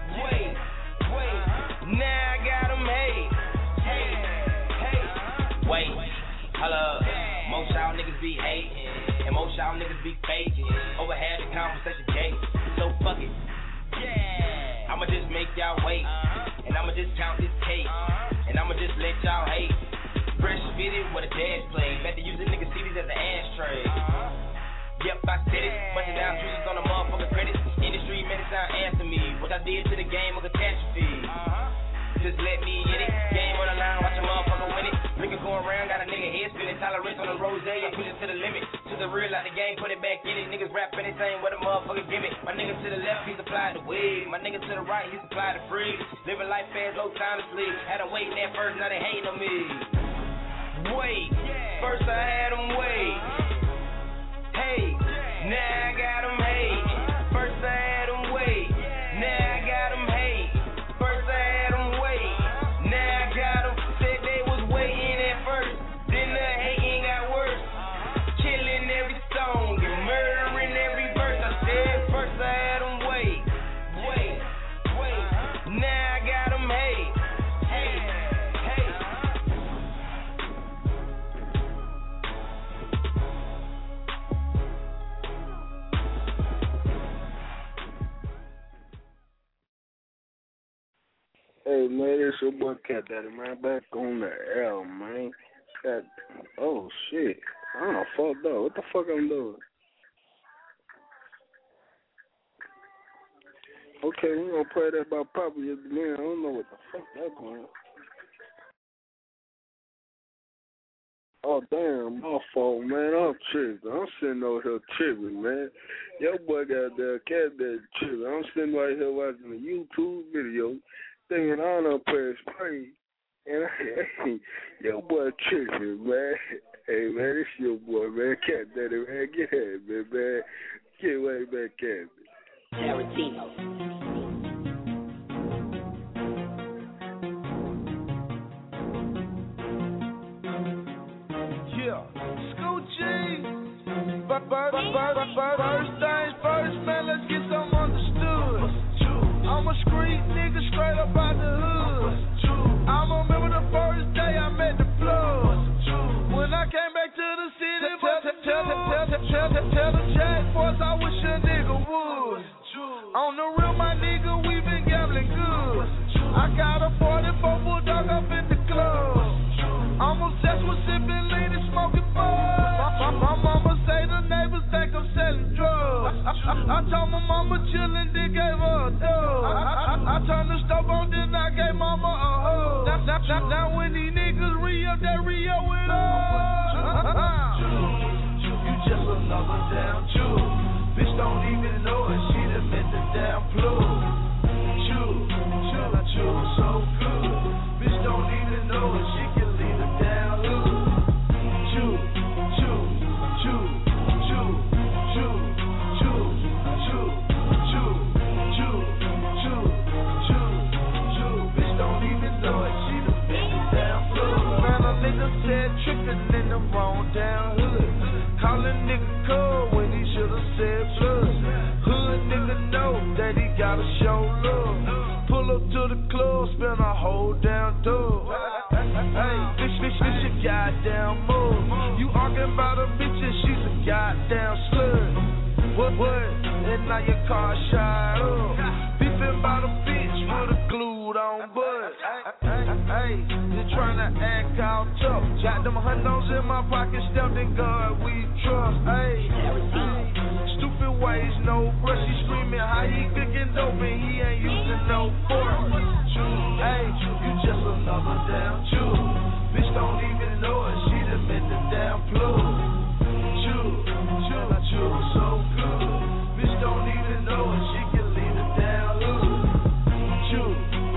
Now I got them hate. Wait. Hello, most y'all niggas be hating, and most y'all niggas be faking. Overhead the conversation gay, so fuck it. Yeah, I'ma just make y'all wait, and I'ma just count this cake, and I'ma just let y'all hate. Fresh fitted with a dash play, better use a nigga CDs as an ashtray. Yep, I said it, bunching down juices on the motherfucking credits. Industry medicine answer me, what I did to the game of catastrophe. Just let me in it, game on the line, watch a motherfucker win it. Drinking going around, got a nigga head spinning, tolerance on the rose, and push it to the limit. To the real out the game, put it back in it. Niggas rap anything with a motherfucker gimmick. My nigga to the left, he supplied the wig. My nigga to the right, he supplied the free. Living life fast, no time to sleep. Had them waiting at first, now they hating on me. Wait, first I had them wait. Hey, now I got them hate. First I had them wait. Now I got them hate. First I had them wait. Now I got them. Said they was waiting at first. Then the hating got worse. Killing every song and murdering every verse. I said first I had them wait. Now I got them hate. Hey, man, it's your boy Cat Daddy, man. Back on the L, man. Oh, shit. I don't fucked up. What the fuck I'm doing? Okay, we're going to play that by Papa at the end. I don't know what the fuck that's going on. Oh, damn, my fault, man. I'm tripping. I'm sitting over here tripping, man. Your boy got that Cat Daddy tripping. I'm sitting right here watching a YouTube video. Thinking I don't press play, and hey, your boy tripping, man. Hey, man, it's your boy, man. Cat Daddy, man. Get at me, man. Get way back at me. Tarantino. Yeah, Scoochie. First things first, man. Let's get some understood. I'm a street nigga straight up out the hood. I remember the first day I met the plug. When I came back to the city, tell the jack boys I wish a nigga would. On the real, my nigga, we been gambling good. I got a 44 Bulldog up in the club. I'm obsessed with sipping lean and smoking bud. My mama say the neighbors think I'm selling drugs. I told my mama chillin', then gave her a dub. I turned the stove on, then I gave mama a hug. Now when these niggas re-up, they re-up with us. You just another damn Jew. Bitch don't even know it, she done met the damn plug. Chew, so good. Bitch don't even know it, she can leave the damn hood. Chew. Bitch don't even know it, she done met the damn plug. Man, a nigga said trippin' in the wrong damn hood. Call a nigga cold when he should've said blood. Hood nigga know that he gotta show love. Pull up to the club, spend a whole damn dub. Hey, bitch, your goddamn move. You arguing about a bitch and she's a goddamn slut. What? And now your car shot up. Beefing about a bitch with a glued on butt. Hey, you tryna act all tough. Got them hundos in my pocket, stepped in God, we trust. Hey, stupid ways, no brush. He screaming how he cooking dope and he ain't using no fork. Hey, you just another damn Jew. Bitch don't even know it, she done met the damn plug. Chew, so good. Bitch don't even know it, she can leave the damn hood. Chew.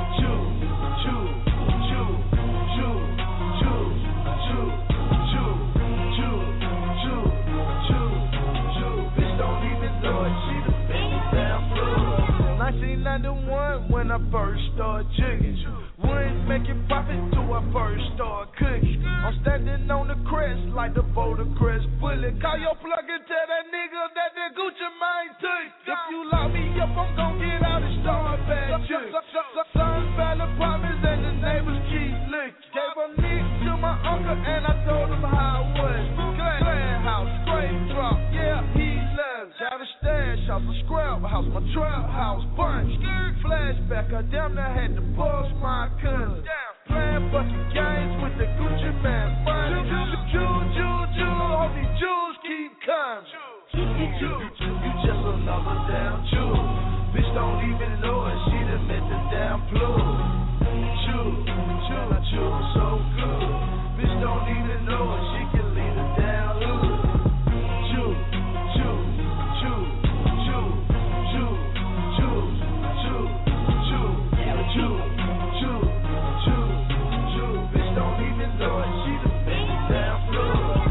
Bitch don't even know it, she done met the damn plug. 1991 when I first started jigging. Wouldn't make it profit till I first started cooking. I'm standing on the crest like the Boulder Crest bullet. Call your plug and tell that nigga that the Gucci mine took. If you lock me up, I'm gon' get out and start bad shit. Son fell apartments and the neighbors keep looking. Gave a nick to my uncle and I told him how it was. Clan house, scrape drop, yeah, he left. Got a stash house, a scrap house, my trap house, burnt. Flashback, I damn near had to bust my cousin. Playing fucking games with the Gucci man. Jew, hope these Jews keep coming. You just another damn Jew. Bitch don't even know it, she done met the damn plug. Chew, so good. Bitch don't even know it, she can leave the damn hood. Chew. Bitch don't even know it, she done met the damn plug.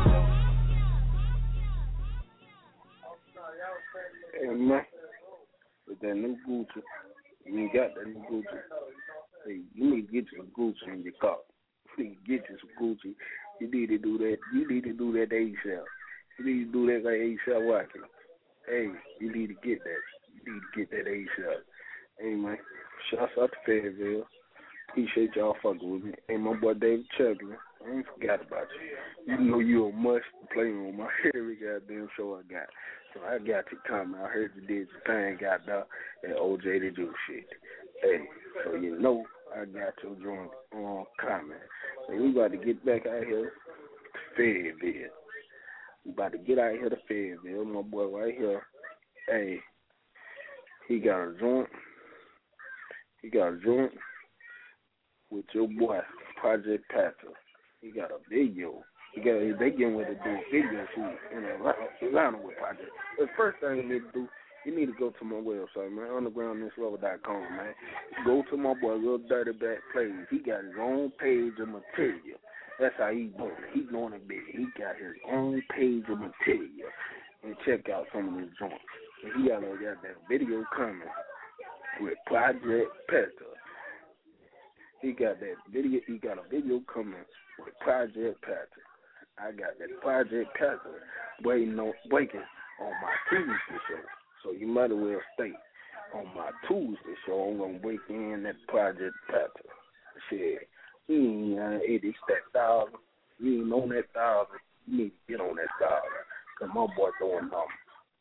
Hey man, with that new Gucci, you ain't got that new Gucci. Hey, you need to get you some Gucci in your car. You need to get you some Gucci. You need to do that. You need to do that ASAP. You need to do that like ASAP Rocky. Hey, you need to get that. You need to get that ASAP. Hey man, shouts out to Fayetteville. Appreciate y'all fucking with me. Hey, my boy David Chuglin, I ain't forgot about you. You know you a must play on my every goddamn show I got. So I got you coming. I heard you did your thing, got there, and OJ to do shit. Hey, so you know I got your joint on comment. So we about to get back out here to Fayetteville. We about to get out here to Fayetteville. My boy right here, hey, he got a joint. He got a joint with your boy, Project Panther. He got a video. They getting ready to do a video shoot in Atlanta with Project. The first thing you need to do, you need to go to my website, man, undergroundthislevel.com, man. Go to my boy, Lil Dirty Back Plays. He got his own page of material. That's how he doing it. He doing it big. He got his own page of material. And check out some of his joints. And he got that video coming with Project Panther. He got that video. He got a video coming with Project Panther. I got that Project Panther waiting on my Tuesday show. So you might as well stay on my Tuesday show. I'm gonna break in that Project Panther. Shit, you ain't it's that 1,000. You ain't on that 1,000. You need to get on that 1,000. Cause my boy throwing numbers.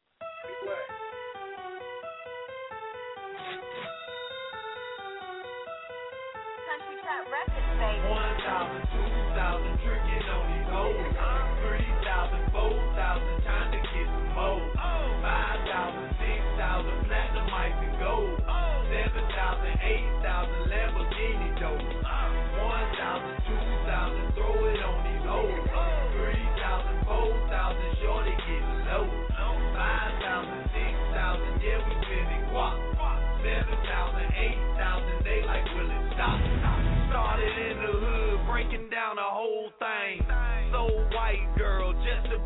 Records, baby. 1,000, 2,000, tricking on these hoes. 3,000, 4,000, time to get some more. 5,000, 6,000.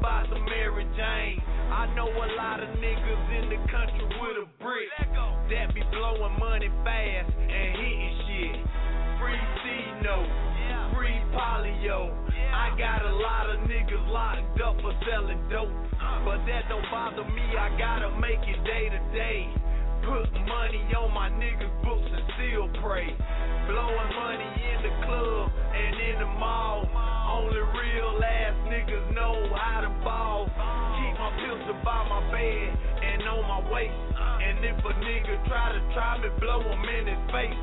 about some Mary Jane. I know a lot of niggas in the country with a brick that be blowing money fast and hitting shit. Free C-No, free polio. I got a lot of niggas locked up for selling dope, but that don't bother me. I gotta make it day to day. Put money on my niggas' books and still pray. Blowing money in the club and in the mall. Only real ass niggas know how to ball. Keep my pistol by my bed and on my waist. And if a nigga try me, blow him in his face.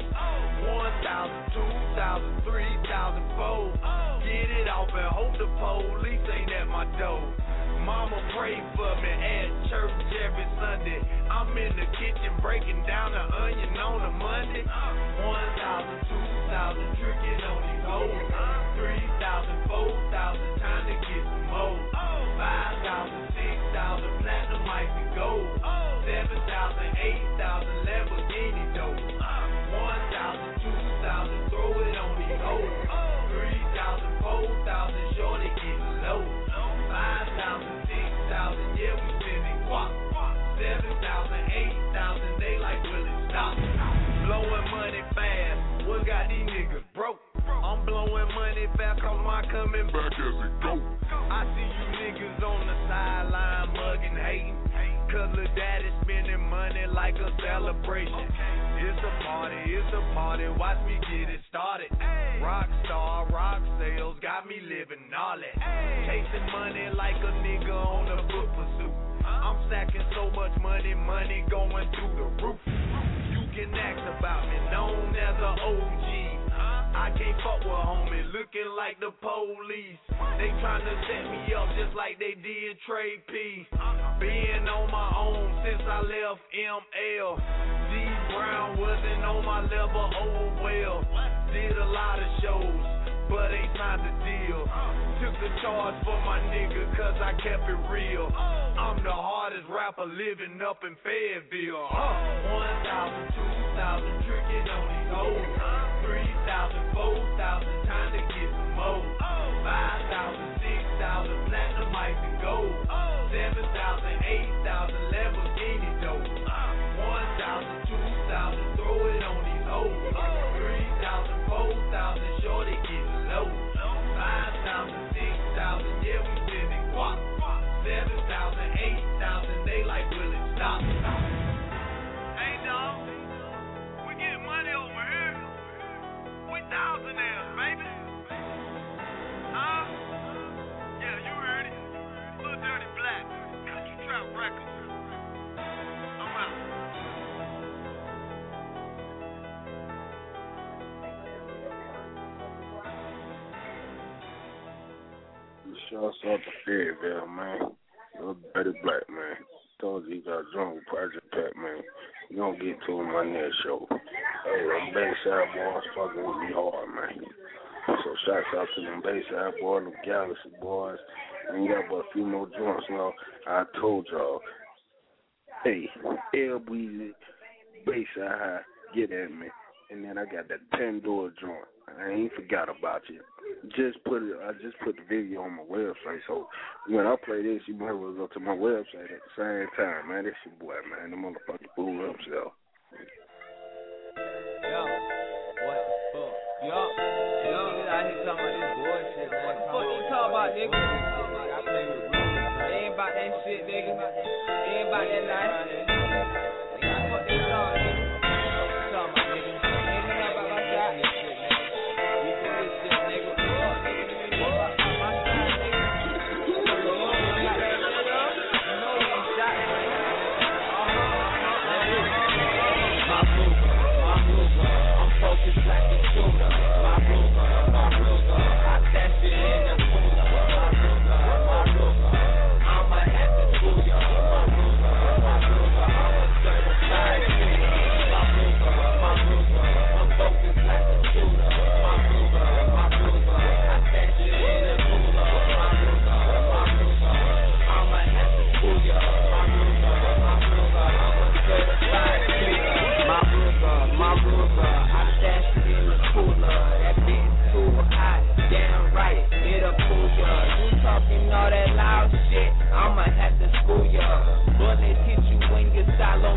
1,000, 2,000, 3,000 fold. Get it off and hope the police ain't at my door. Mama pray for me at church every Sunday. I'm in the kitchen breaking down the onion on a Monday. 1,000, 2,000 tricking on these hoes. 3,000, 4,000 time to get some more. 5,000, 6,000 platinum ice and gold. 7,000, 8,000 Lamborghini dope. 1,000, 2,000 throw it on these hoes. 3,000, 4,000 shorty getting low. 5,000, 6,000, yeah, we spending guap. 7,000, 8,000, they like, will it stop? Blowing money fast, what got these niggas broke? I'm blowing money fast, cause my coming back as it go. I see you niggas on the sideline mugging, hating. Cause lil' daddy spending money like a celebration. It's a party, watch me get it started. Rockstar, rock sales, got me living gnarly. Chasing money like a nigga on a foot pursuit. I'm stacking so much money going through the roof. You can ask about me, known as a OG. I can't fuck with homie, looking like the police. They tryna set me up just like they did Trey P. Being on my own since I left ML. D Brown wasn't on my level, oh well. Did a lot of shows, but ain't time to deal. Took the charge for my nigga cause I kept it real. I'm the hardest rapper living up in Fayetteville. 1,000, 2,000 tricking on these hoes. 3,000, 4,000 time to get some more. 5,000, 6,000 platinum ice and gold. 7,000, 8,000 Lamborghini dope. 1,000, 2,000 throw it on these hoes. 3,000, 4,000 shorty getting low. 5,000, 6,000, yeah, we spending guap. 7,000, 8,000, they like, will it stop? Hey, dog, we getting money over here. We thousandaires, baby. Huh? Yeah, you heard it. Lil Dirty Black, Country Trap Records. I'm out. Shouts out to Fayetteville, man. Lil Dirty Black, man. Told you got drunk with Project Pat, man. You gonna get to him on that show. Hey, them Bayside boys fucking with me hard, man. So shouts out to them Bayside boys, them Galaxy boys. Ain't got but a few more joints now. I told y'all, hey, L Weezy, Bayside High, get at me. And then I got that Pandora joint. I ain't forgot about you. I just put the video on my website, so when I play this, you might well go to my website at the same time, man. This your boy, man. The motherfucker fool himself. Yo, what the fuck? Yo, niggas out here talking about this bullshit, man. What the fuck you talking about, nigga? I play with Bruce. It ain't about that shit, nigga. It ain't about that life. Nigga, fuck this song, nigga. What you talking about, nigga? Ain't nothing about my side. We do this shit, nigga. Fuck, nigga. You ain't know about my side, nigga. You know you ain't got that shit up. You know you ain't shot it, man. I'm focused like a shooter. My Ruger, I dash it in the cooler. My Ruger, I'ma have to fool ya. My Ruger, I'm a certified shooter. My Ruger, I'm focused like a shooter. My Ruger, I dash it in the cooler. My Ruger, I'ma have to fool ya. My Ruger, I'm a certified shooter. My Ruger, I dash it in the cooler.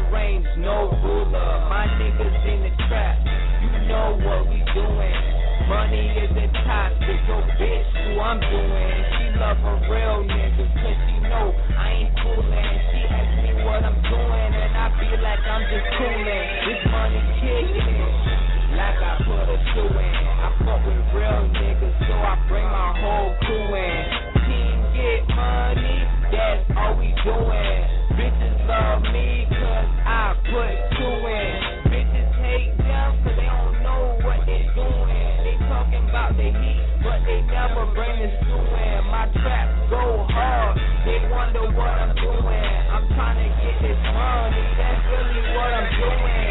range, no ruler. My niggas in the trap, you know what we doing. Money is a toxic, your bitch who I'm doing. She love a real nigga, cause she know I ain't fooling. She asks me what I'm doing, and I feel like I'm just cooling. This money kicking it, like I put a shoe in. I fuck with real niggas, so I bring my whole crew in. Team get money, that's all we doing. Bitches love me, cause I put two in. Bitches hate them, cause they don't know what they doing. They talking about the heat, but they never bring the stew in. My traps go hard, they wonder what I'm doing. I'm trying to get this money, that's really what I'm doing.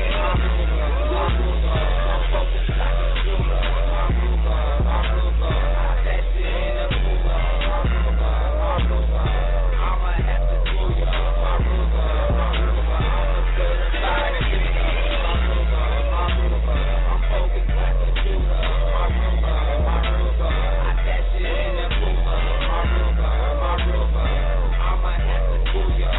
I'm focused like a shooter. That shit in the cooler. I'ma have to do ya. I'm a certified shooter. I'm focused like a shooter. That shit in the cooler. I'ma have to do ya.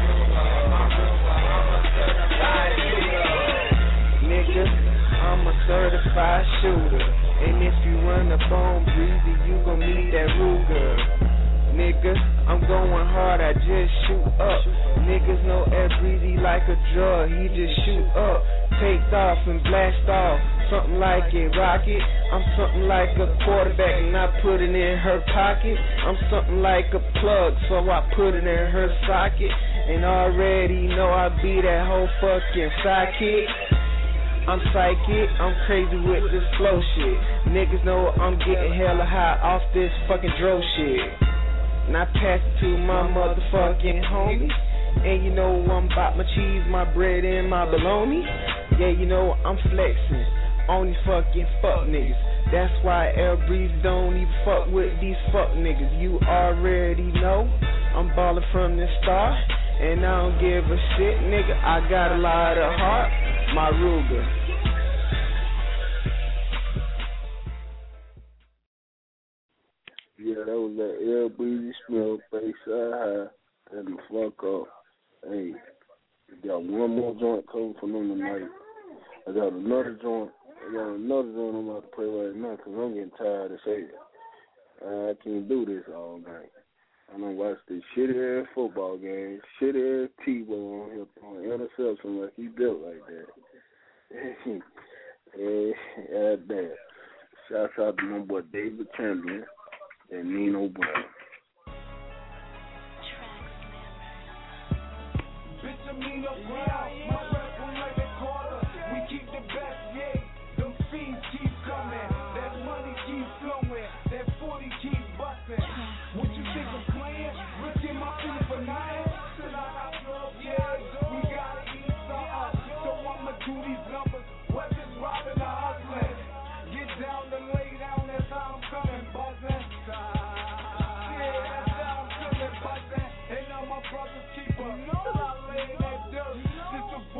I'm a certified shooter. Nigga, I'm a certified shooter. And if you run up on Breezy, you gon' need that Ruger. Nigga, I'm going hard, I just shoot up. Niggas know Air Breezy like a drug, he just shoot up. Takes off and blast off, something like a rocket. I'm something like a quarterback and I put it in her pocket. I'm something like a plug, so I put it in her socket. And already know I be that whole fucking sidekick. I'm psychic, I'm crazy with this flow shit. Niggas know I'm getting hella high off this fucking dro shit. And I pass it to my motherfucking homie. And you know I'm about my cheese, my bread, and my bologna. Yeah, you know I'm flexing on these fucking fuck niggas. That's why Air Breeze don't even fuck with these fuck niggas. You already know I'm ballin' from the start. And I don't give a shit, nigga. I got a lot of heart. My Ruger. Yeah, that was that Air Breezy Smell, Bayside High, and the fuck up. Hey, we got one more joint coming from them tonight. I got another joint I'm about to play right now because I'm getting tired of saying it. I can't do this all night. I done watched this shitty-ass football game, shitty-ass T-Bow on here throwing interception like he built like that. Yeah, damn. Shouts out to my boy David Champion and Nino Brown. Bitch, I'm Nino Brown. My rep on like a quarter. We keep the best, yeah. Them fiends keep coming. That money keep flowing. That 40 keep busting. What you think I'm playing? Rick in my feet for nothing. Yeah, we gotta eat something. So I'ma do these numbers. Whether it's robbing or hustling. Get down and lay down. That's how I'm coming, buzzing. And all my brothers keep a no. I lay that dirt. Since the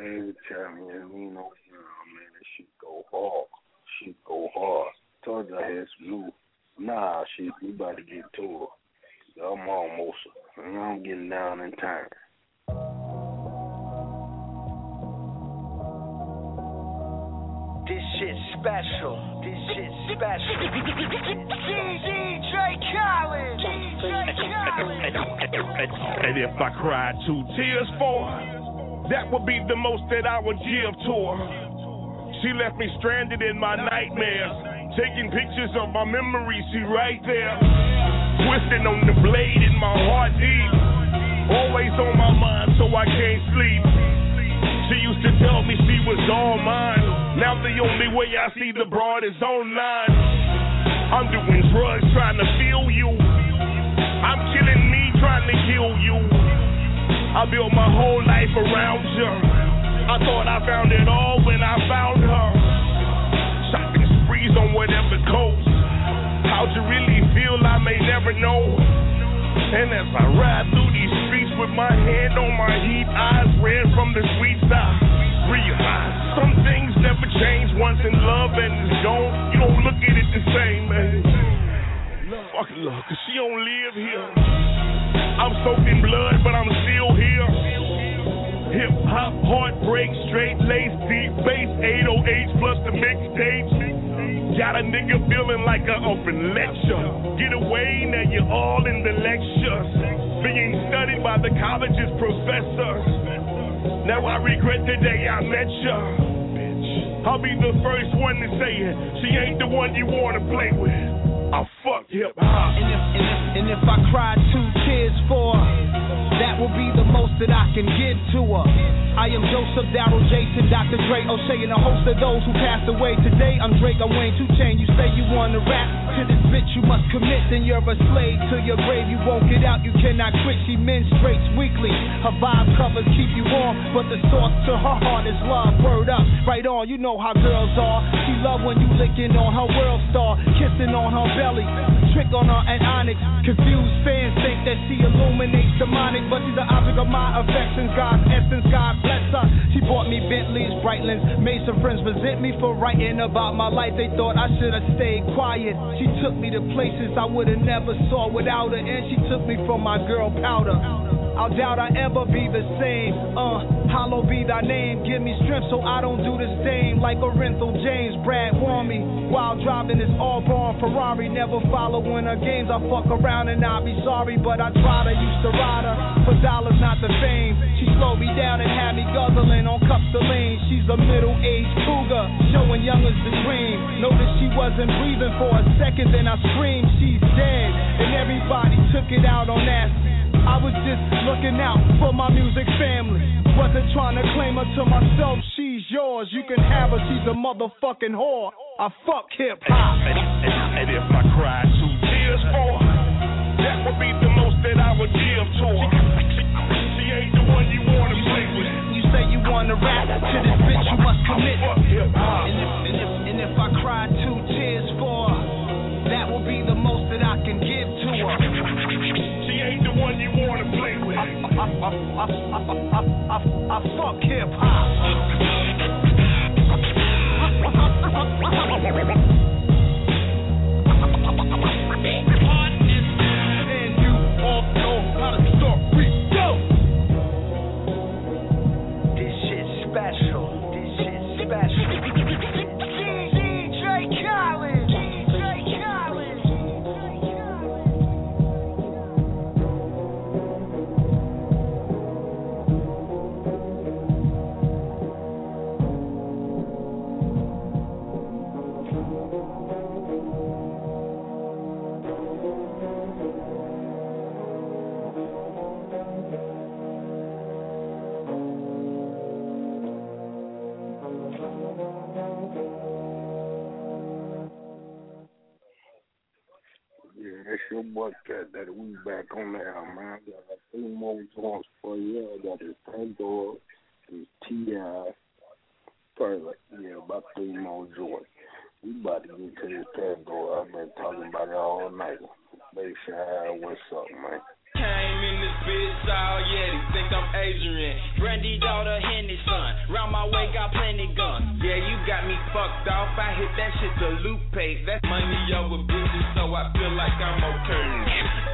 every time, man. We know, man, that shit go hard. Shit go hard. Told you I had some new. Nah, shit, we about to get to it. I'm almost, I'm getting down in time. This shit's special. This shit's special. DJ Khaled. And if I cried 2 tears for her, that would be the most that I would give to her. She left me stranded in my nightmares, taking pictures of my memories, she right there. Twisting on the blade in my heart deep, always on my mind so I can't sleep. She used to tell me she was all mine. Now the only way I see the broad is online. I'm doing drugs trying to feel you. I'm killing me trying to kill you. I built my whole life around you. I thought I found it all when I found her. Shopping sprees on whatever coast. How'd you really feel? I may never know. And as I ride through these streets with my hand on my heat, eyes red from the sweet side, realize some things never change once in love and it's gone. You don't look at it the same, man. Fuck love, cause she don't live here. I'm soaked in blood, but I'm still here. Hip hop, heartbreak, straight lace, deep bass, 808 plus the mixtapes. Got a nigga feeling like an open lecture. Get away, now you're all in the lectures. Being studied by the college's professors. Now I regret the day I met ya. I'll be the first one to say it. She ain't the one you wanna play with. I fuck hip hop. And if I cried 2 tears for her, that will be the most that I can give to her. I am Joseph, Darryl, Jason, Dr. Dre, O'Shea, and a host of those who passed away. Today I'm Drake, I'm Wayne 2 Chainz. You say you wanna rap to this bitch, you must commit. Then you're a slave to your grave. You won't get out, you cannot quit. She menstruates weekly. Her vibe covers keep you warm, but the source to her heart is love. Word up, right on. You know how girls are. She love when you licking on her world star, kissing on her belly, trick on her and onyx. Confused fans think that she illuminates demonic, but she's the object of my affections. God's essence, God bless her. She bought me Bentleys, Breitlands, made some friends resent me for writing about my life. They thought I should have stayed quiet. She took me to places I would have never saw without her, and she took me from my girl Powder. I doubt I ever be the same. Hollow be thy name. Give me strength so I don't do the same. Like Orenthal James, Brad warned me while driving this all-born Ferrari. Never following her games. I fuck around and I'll be sorry, but I tried her. Used to ride her for dollars, not the fame. She slowed me down and had me guzzling on cups of lean. She's a middle-aged cougar, showing young as the dream. Noticed she wasn't breathing for a second, then I screamed, she's dead. And everybody took it out on that. I was just looking out for my music family. Wasn't trying to claim her to myself. She's yours, you can have her. She's a motherfucking whore. I fuck hip hop. And if I cried 2 tears for her, that would be the most that I would give to her. She ain't the one you wanna play with. You say you wanna rap to this bitch, you must commit. And if I cried 2 tears for her, that will be the most that I can give to her. She ain't the one you wanna play with. I fuck hip hop. And you all know how the story go. This shit's special. This shit's special. DJ Khaled. It's your boy Cat Daddy. We back on the air, man. I got 3 more songs for you. I got this Pandora, this T.I. Probably, about 3 more joints. We about to get to this Pandora. I've been talking about it all night. Bayside, what's up, man? Came in this bitch all Yeti, think I'm Adrian. Brandy daughter, Henny son. Round my way, got plenty guns. Yeah, you got me fucked off. I hit that shit to Lupe. That's money over bitches, so I feel like I'm okay.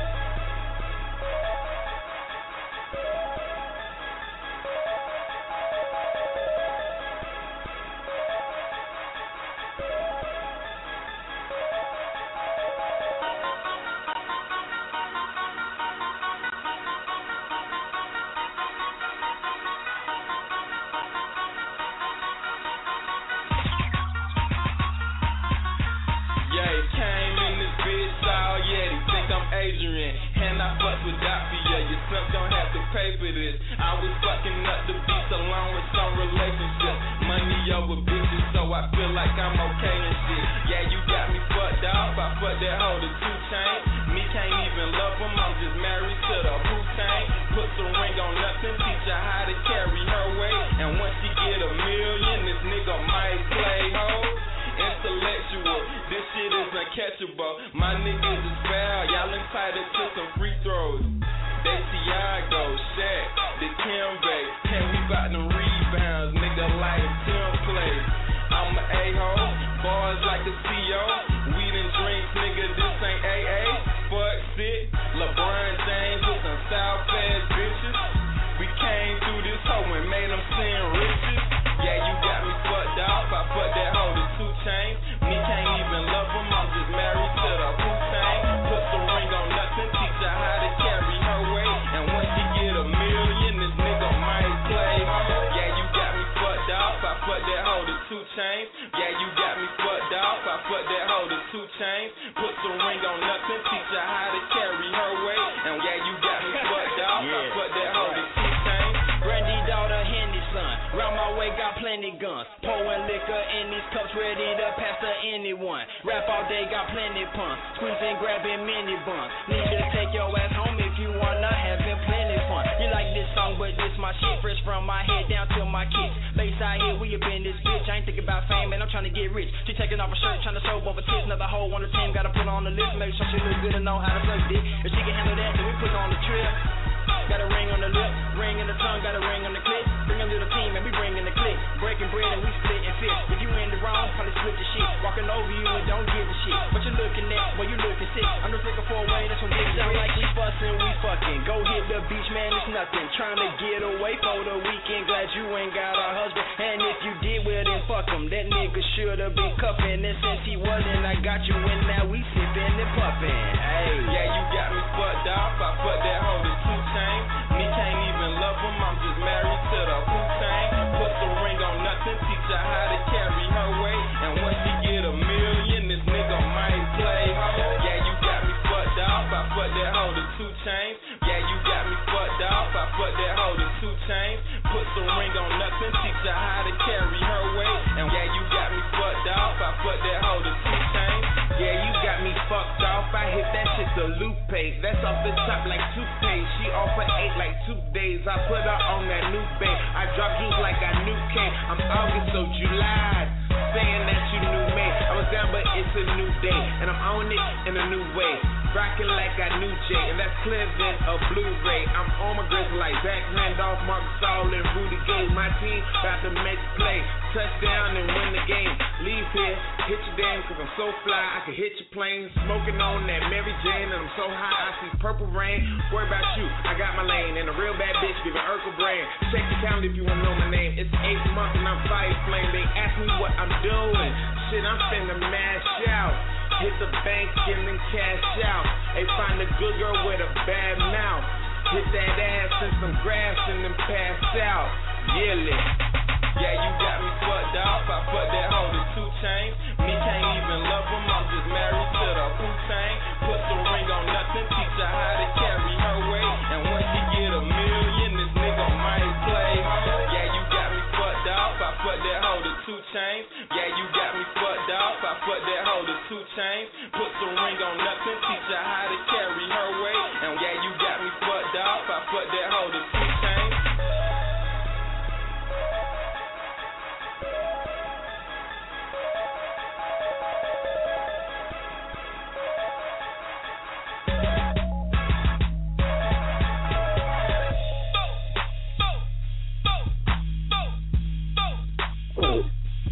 And I fuck with Dapia, your son don't have to pay for this. I was fucking up the beats along with some relationships. Money over bitches, so I feel like I'm okay and shit. Yeah, you got me fucked up, I fucked that hoe to 2 Chainz. Me can't even love him, I'm just married to the Wu-Tang. Put some ring on nothing, teach her how to carry her weight. And once she get $1 million, this nigga might play hoe. Intellectual, this shit is uncatchable. My niggas is foul, y'all entitled to some free throws. They Tiago, Shaq, the Kimbe, and we bout them rebounds, nigga like Tim play. I'm a A-hole, bars like a CO. Weed and drinks, nigga, this ain't AA. Fuck it, LeBron James with some South-ass bitches. We came through this hoe and made them sin riches. Yeah, you got me fucked off, I fucked that hoe to 2 Chainz. Me can't even love him, I'm just married to the Wu-Tang. Put some ring on nothing, teach her how to carry her weight. And once she get $1 million, this nigga might play. Yeah, you got me fucked off, I fucked that hoe to 2 Chainz. Yeah, you got me fucked off, I fucked that hoe to 2 Chainz. Put some ring on nothing, teach her how to carry her weight. And yeah, you got me fucked off, I fucked that hoe to 2 Chainz. Brandy daughter, Henny son. Round my way, got plenty guns. Pouring liquor in these cups, ready to pass to anyone. Rap all day, got plenty punch. Squeezing, grabbing mini buns. Need to take your ass home if you wanna having plenty fun. You like this song, but this my shit. Fresh from my head down to my kicks. Bayside here, we up in this bitch. I ain't thinking about fame, man, I'm trying to get rich. She taking off her shirt, trying to show over tits. Another hoe on the team, gotta put her on the list. Make sure she look good and know how to suck dick. If she can handle that, then we put her on the trip. Got a ring on the lip, ring in the tongue, got a ring on the clip. Bring a little team and we bring in the click. Breaking bread and we split and fish. If you in the wrong, probably split the shit. Walking over you and don't give a shit. What you looking at? Well, you looking sick. I'm just looking for a way, that's what we sound like we fussin', we fucking. Go hit the beach, man, it's nothing. Trying to get away for the weekend. Glad you ain't got a husband. And if you did, well then fuck him. That nigga should've been cuffin'. And since he wasn't, I got you and now we sippin' and puffin'. Hey, yeah, you got me fucked off, I fucked that hoe to 2 Chainz. Me can't even love him, I'm just married to the Wu-Tang. Put some ring on nothing, teach her how to carry her weight. And once she get $1 million, this nigga might play. Yeah, you got me fucked off, I fucked that hoe to 2 Chainz. Yeah, you got me fucked off, I fucked that hoe to 2 Chainz. Put some ring on nothing, teach her how to carry her weight. And yeah, you got me fucked off, I fucked that hoe to 2 Chainz. Yeah, you got me fucked off, I hit that shit to Lupe. That's off the top like toothpaste. She off for 8 like 2 days. I put her on that new babe. I drop juice like I knew K. I'm August, so July. Saying that you knew me. I was down, but it's a new day. And I'm on it in a new way. Rockin' like I knew Jay. And that's clear than a Blu-ray. I'm on my grizzle like Zach Randolph, Mark Saul, and Rudy Gay. My team about to make a play. Touchdown and win the game. Leave here, hit your dame, cause I'm so fly. I can hit your plane. Smoking on that Mary Jane. And I'm so high, I see purple rain. Worry about you, I got my lane. And a real bad bitch giving Urkel brain. Check the calendar if you wanna know my name. It's 8 months and I'm fire flame. They ask me what I'm doing. Shit, I'm finna mash out. Hit the bank and then cash out. They find a good girl with a bad mouth. Hit that ass and some grass and then pass out. Yearly. Yeah, you got me fucked off. I fucked that hoe to 2 Chainz. Me can't even love him. I'm just married to the Wu-Tang. Put some ring on nothing. Teach her how to carry her weight. And once she get $1 million, this nigga might play. Yeah, you got me fucked off. I fucked that hoe to 2 Chainz. Yeah, you got me fucked off. I fucked that hoe to 2 Chainz. Put some ring on nothing. Teach her how to carry her weight. And yeah, you got me fucked off. I fucked that hoe to 2 Chainz.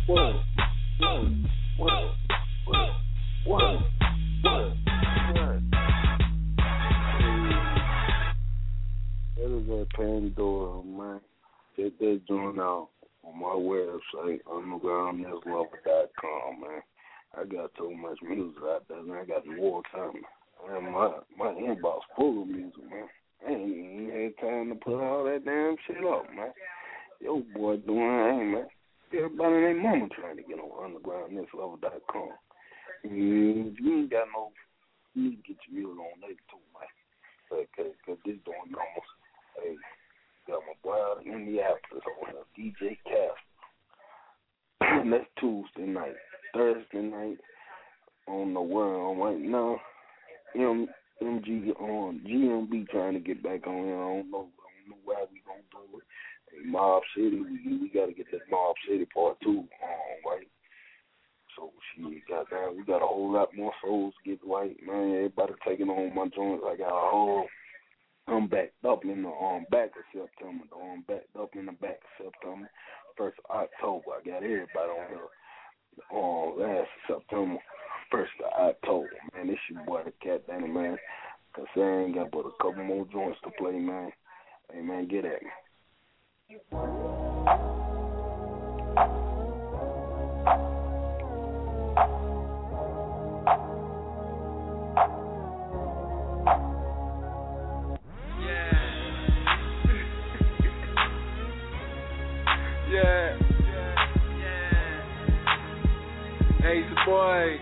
That is at Pandora, man. Check that joint out on my website, undergroundnesslover.com, man. I got so much music out there, man. I got more time. Man, my inbox full of music, man. I ain't even had time to put all that damn shit up, man. Yo, boy, doing, man. Everybody and their mama trying to get on undergroundnesslover.com. You ain't got no, you need to get your music on there too, man. Cause this doing almost, hey, got my boy out in Indianapolis on here, DJ Casper. And that's Tuesday night. Thursday night, I don't know where I'm right now. GMB trying to get back on here. I don't know why we gonna do it. Hey, Mob City, we gotta get that Mob City part 2 on, right? So we got a whole lot more souls to get right, man. Everybody taking on my joints. I got a whole. I'm backed up in the back of September. I'm backed up in the back of September. 1st of October. I got everybody on here. Last September, 1st of October. Man, this your boy the Cat Danny, man. Cause I ain't got but a couple more joints to play, man. Hey, man, get at me. Yeah. Hey, it's your boy.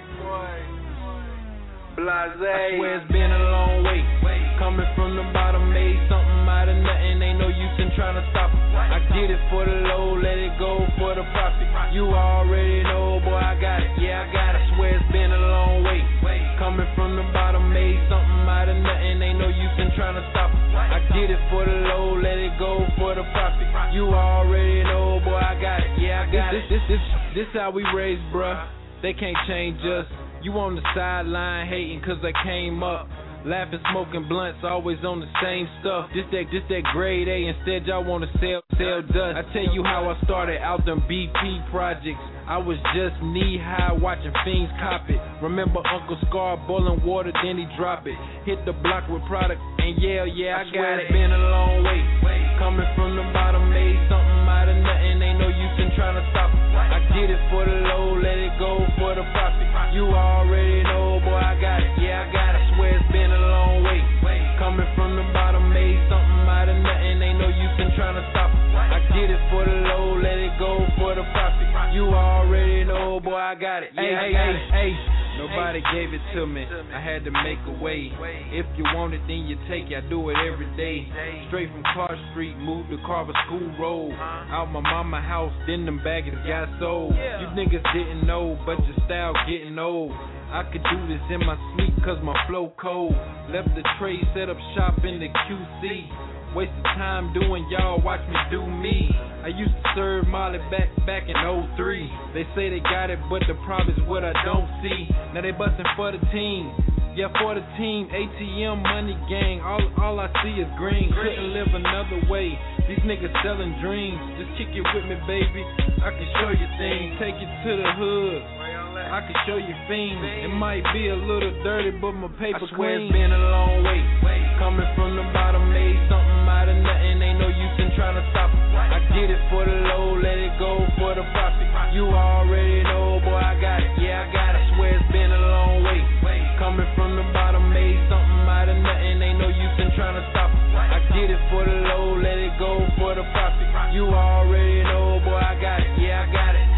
Blase. I swear it's been a long way. Coming from the bottom, made something out of nothing. Ain't no use in trying to stop it. I did it for the low, let it go for the profit. You already know, boy, I got it. Yeah, I got it. I swear it's been a long way. Coming from the bottom, made something out of nothing. Ain't no use in trying to stop it. I did it for the low, let it go for the profit. You already know, boy, I got it. Yeah, I got it. This how we raised, bruh. They can't change us. You on the sideline hating cause I came up. Laughing, smoking blunts, always on the same stuff. This that grade A, instead y'all wanna sell dust. I tell you how I started out them BP projects. I was just knee high watching fiends cop it. Remember Uncle Scar boiling water, then he drop it. Hit the block with product, and yeah, I got it. Been a long way. Coming from the bottom, made something out of nothing. Ain't no use in trying to stop it. I did it for the low, let it go for the profit. You already know, boy, I got it. Yeah, I got it. Swear it's been a long way. Coming from the bottom, made something out of nothing. Ain't no use in trying to stop it. I did it for the low, let it go for the profit. You already know, boy, I got it. Yeah, hey. Nobody gave it to me. I had to make a way. If you want it, then you take it. I do it every day. Straight from Clark Street, moved to Carver School Road. Out my mama house, then them baggers got sold. You niggas didn't know, but your style getting old. I could do this in my sleep cause my flow cold. Left the tray, set up shop in the QC. Wasted time doing y'all, watch me do me. I used to serve Molly back in 03. They say they got it, but the problem is what I don't see. Now they bustin' for the team. Yeah, for the team, ATM, money gang, all I see is green. Couldn't live another way. These niggas selling dreams. Just kick it with me, baby. I can show you things. Take you to the hood. I can show you fiends. It might be a little dirty, but my paper clean. It's been a long way. Coming from the bottom, made something out of nothing. Ain't no use in trying to stop it. I did it for the low, let it go for the profit. You already know, boy, I got it. Yeah, I got it. Swear it's been a long way. Coming from the bottom, made something out of nothing. Ain't no use in trying to stop it. I did it for the low, let it go for the profit. You already know, boy, I got it. Yeah, I got it.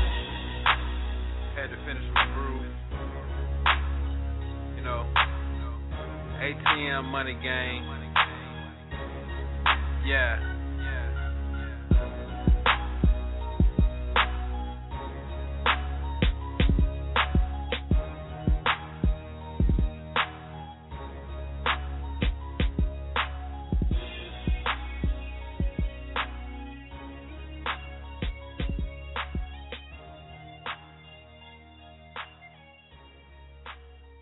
Had to finish with groove. You know, ATM money game. Yeah.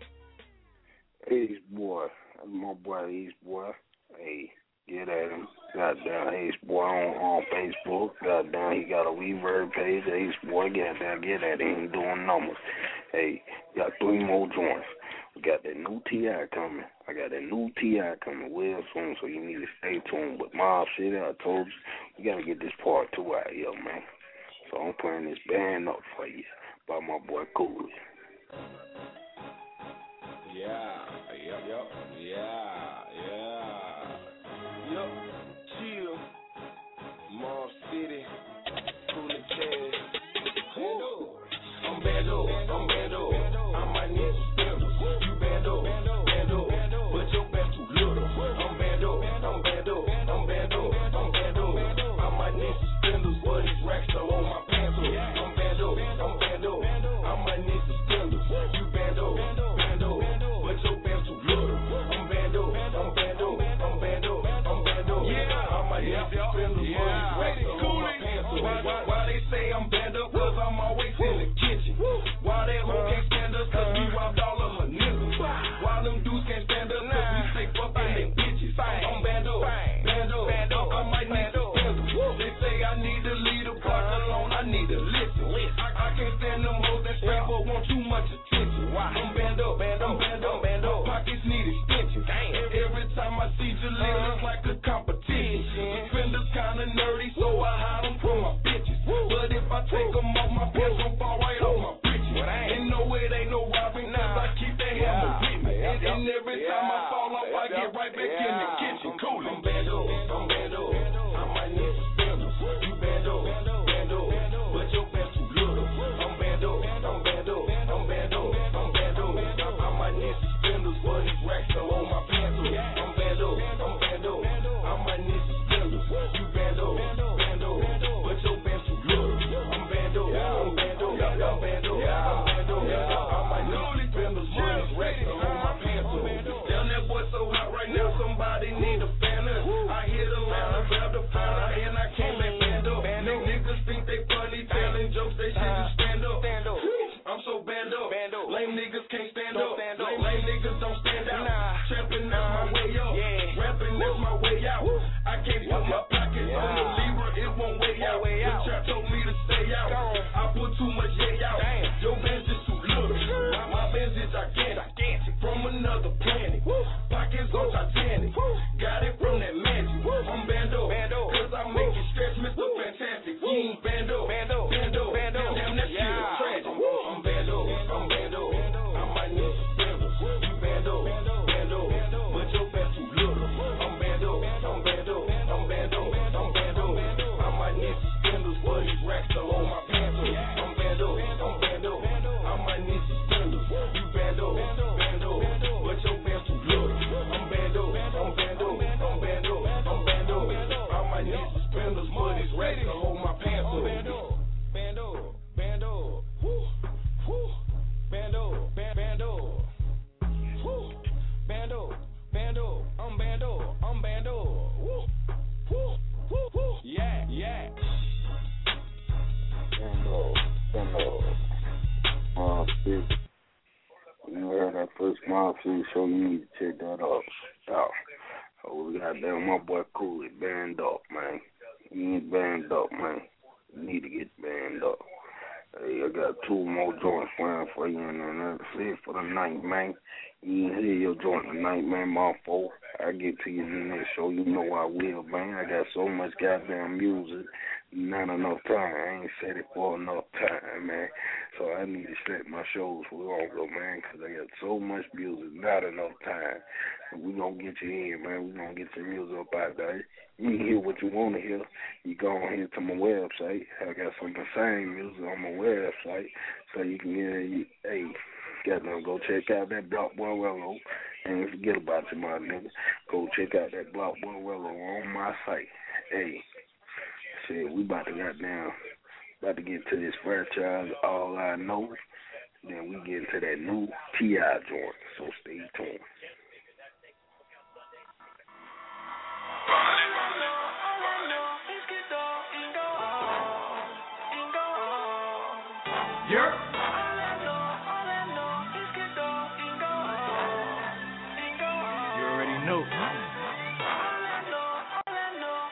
East Boy. That's my boy, East Boy. Hey, get at him. Goddamn Ace Boy on Facebook. Goddamn, he got a Reverb page. Ace Boy, goddamn, get at it. He ain't doing numbers. Hey, got 3 more joints. We got that new T.I. coming. I got that new T.I. coming real soon, so you need to stay tuned. But Mob City, I told you, we got to get this part 2 out here, man. So I'm playing this band up for you by my boy Cooley. Yeah. Chill. Mob City. Cooley Cash. I'm Bando. I might need some spindles. You Bando. But your best too little. I'm Bando. I might need some spindles, but these racks still on my pants. I'm Bando. I might need some spindles. You Bando. But your best too little. I'm Bando. Yeah, I might need some spindles, but these racks still on my pants. Why they say I'm Bando? 'Cause I'm always in the kitchen. Why that hoe can't stand us? 'Cause we robbed all of her niggas. Why them dudes can't stand us? 'Cause we stay fucking them bitches. I'm Bando. I might need some spindles. They say I need to leave the park alone. I need to listen. I can't stand them hoes that straight but want too much attention. I'm Bando. Pockets need extensions. Every time I see Jaleel, it's like a competition. Defenders kinda nerdy, so I hide them from my bitches. But if I take them off, my pants gon' fall right off my britches. Ain't no way they no robbing, 'cause I keep that hammer with me. And every time I fall off, I get right back in the kitchen. Cool. I'm Bando. I might need some spindles. You Bando. But your best too little. I'm Bando. I might need some spindles, but these racks still on my pants. I'm Bando. I might need some spindles. You Bando. But your best too little. I'm Bando. I might need spindles, but these racks still on my pants. Damn, that boy so hot right now, somebody need a banner. I hit a line, grab the fire, and I came back Bando. Niggas think they funny, telling jokes, they shit you stand up. I'm so band up. Lame niggas can't stand up. Lame niggas don't stand out. Trapping, that's my way up. Rapping, that's my way out. I can't put my pockets on the lever, it won't weigh out. The trap told me to stay out. I put too much yay out. Your Benz is too little. My Benz is gigantic. From another planet. Pockets on Titanic. Got it from that magic. I'm Bando. 'Cause I make it stretch, Mr. Fantastic. You ain't Bando. Damn, that shit is tragic. I'm Bando. I might need some spindles. You Bando. But your best too little. I'm Bando. I might need some spindles, but these racks still on my pants. I'm Bando. I might need some spindles. You Bando. But your best too little. I'm Bando. I might need some spindles, but these racks still hold my pants. I'm Bando. Yeah. Mob City. You heard that first Mob City show, you need to check that out. Oh, we got there, my boy Cooley, band up, man. You ain't band up, man. You need to get band up. Hey, I got 2 more joints playing for you, and that's it for the night, man. You ain't hear your joint tonight, man, my fault. I get to you in the next show, you know I will, man. I got so much goddamn music, not enough time. I ain't said it for enough time, man. So I need to set my shows for longer, man, because I got so much music, not enough time. And we going to get you in, man. We going to get your music up out there. You can hear what you want to hear. You go on here to my website. I got some of the same music on my website, so you can hear, hey, goddamn, go check out that Block Boy Rello. And forget about you, my nigga. Go check out that Block Boy Rello on my site. Hey, shit, we about to get to this franchise, All I Know. Then we get into that new T.I. joint, so stay tuned. Yeah. You already know.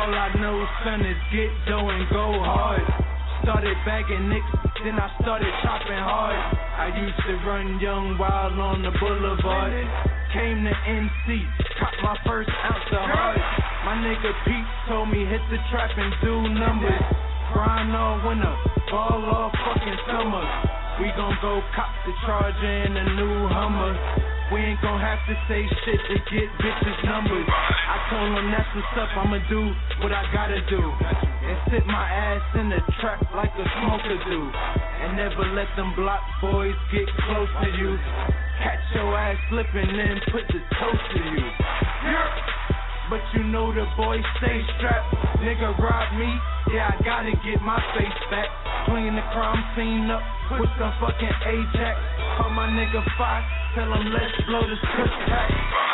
All I know, son, is get dough and go hard. Started bagging nicks, then I started chopping hard. I used to run young wild on the boulevard. Came to NC, caught my first ounce of hard. My nigga Pete told me hit the trap and do numbers. Grind all winter, ball all fucking summer. We gon' go cop the Charger and a new Hummer. We ain't gon' have to say shit to get bitches numbers. I told them that's what's up, I'ma do what I gotta do. And sit my ass in the trap like a smoker do. And never let them block boys get close to you. Catch your ass slipping, then put the toast to you. But you know the boys stay strapped. Nigga rob me, yeah, I gotta get my face back. Clean the crime scene up with some fucking Ajax. Call my nigga 5, tell him let's blow this cook pack.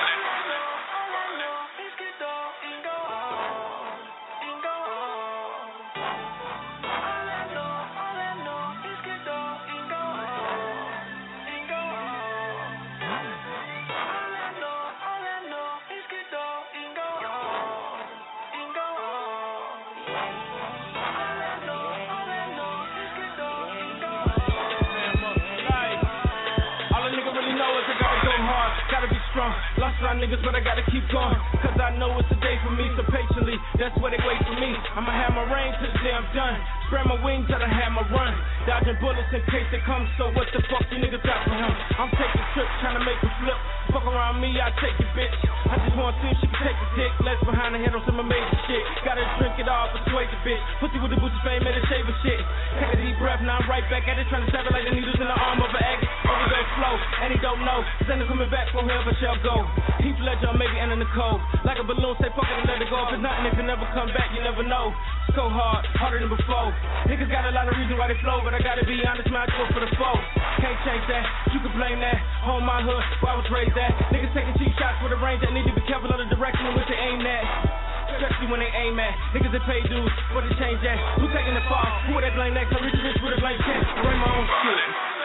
Lost a lot of niggas, but I gotta keep going. Cause I know it's a day for me, so patiently, that's where they wait for me. I'ma have my reign till the day I'm done. Spread my wings, till I have my run. Dodging bullets in case they come, so what the fuck you niggas got for him? I'm taking trips, trying to make a flip. Fuck around me, I take it, bitch. I just wanna see if she can take a dick. Legs behind the head on some amazing shit. Gotta drink it all, persuade the bitch. Pussy with the boots of fame, made a shave of shit. Take a deep breath, now I'm right back at it. Trying to stab it like the needles in the arm of an egg. Overdose flow, and he don't know. Cause ain't no coming back from wherever shall go. Heath Ledger, maybe Anna Nicole. Like a balloon, say fuck it and let it go. If it's nothing, it can never come back, you never know. It's so hard, harder than before. Niggas got a lot of reasons why they flow, but I gotta be honest, man, I go for the foe. Can't change that, you can blame that. Home my hood, where I was raised at. Niggas taking cheap shots with a range that need to be careful of the direction in which they aim at. Especially when they aim at niggas that pay dues, but to change that. Who taking the fall? Who would they blame next? I'm rich with a blank check. I bring my own shit.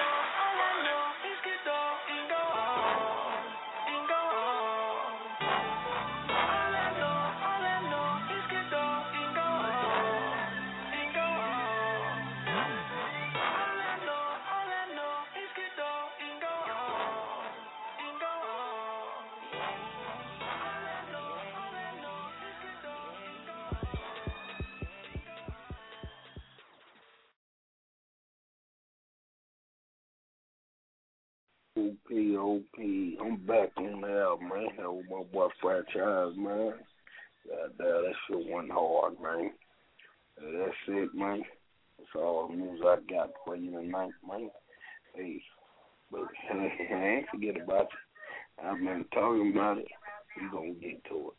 OP, I'm back on the album, man. That was my boy Franchise, man. Goddamn, that shit went hard, man. That's it, man. That's all the news I got for you tonight, man. Hey, but I ain't forget about you. I've been talking about it. We gonna get to it.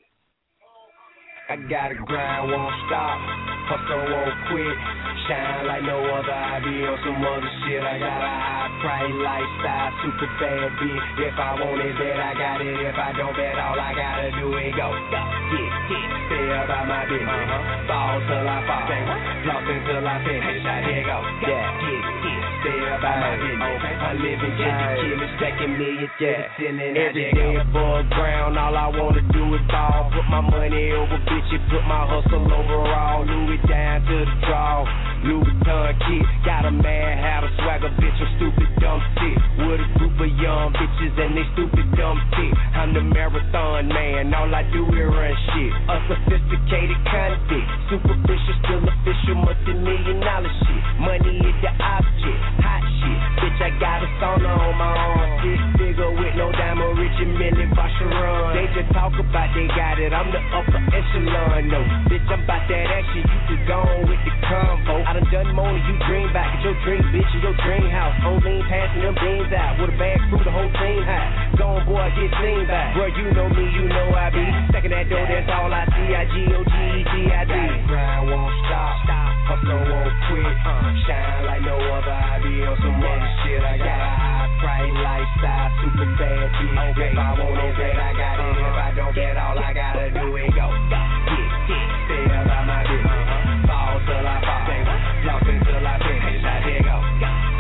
I gotta grind, won't stop, hustle, won't quit. Shine like no other, I be on some other shit. I got a high price lifestyle, super bad bitch. If I want it, bet I got it. If I don't bet, all I gotta do is go. Stay about my business. Fall till I fall, floss until I finish. Here go, stay about my business. I'm living just to kill it, stacking millions to the ceiling. Every day above ground, all I wanna do is ball. Put my money over bitches, put my hustle overall. Louis down to the draw. Louis Vuitton kid, got a mad hat, a swagger bitch, I'm stupid dumb shit. With a group of young bitches and they stupid dumb shit. I'm the marathon man, all I do is run shit. A sophisticated convict, superficial, still official, multi-million-dollar shit. Money is the object, hot shit. Bitch, I got a sauna on my arm, 6 figure with no diamond, rich and Millie Vacheron. They just talk about they got it, I'm the upper echelon, no. Bitch, I'm about that action, you could go on with the combo. I done more than you dream back. Get your dream bitch in your dream house. On lean passing them beans out. With a bag through the whole team high. Gone boy, get seen back. Bro, you know me, you know I be. Stacking that dough, that's all I see. I-G-O-G-E-T-I-D. Grind won't stop. Hustle won't quit. Shine like no other. I be on some other shit. I got a high price lifestyle. Super bad bitch. If I want it, bet I got it. If I don't bet, all I gotta do is go. Stay about my business. Fall till I fall. Floss until I finish. Here go.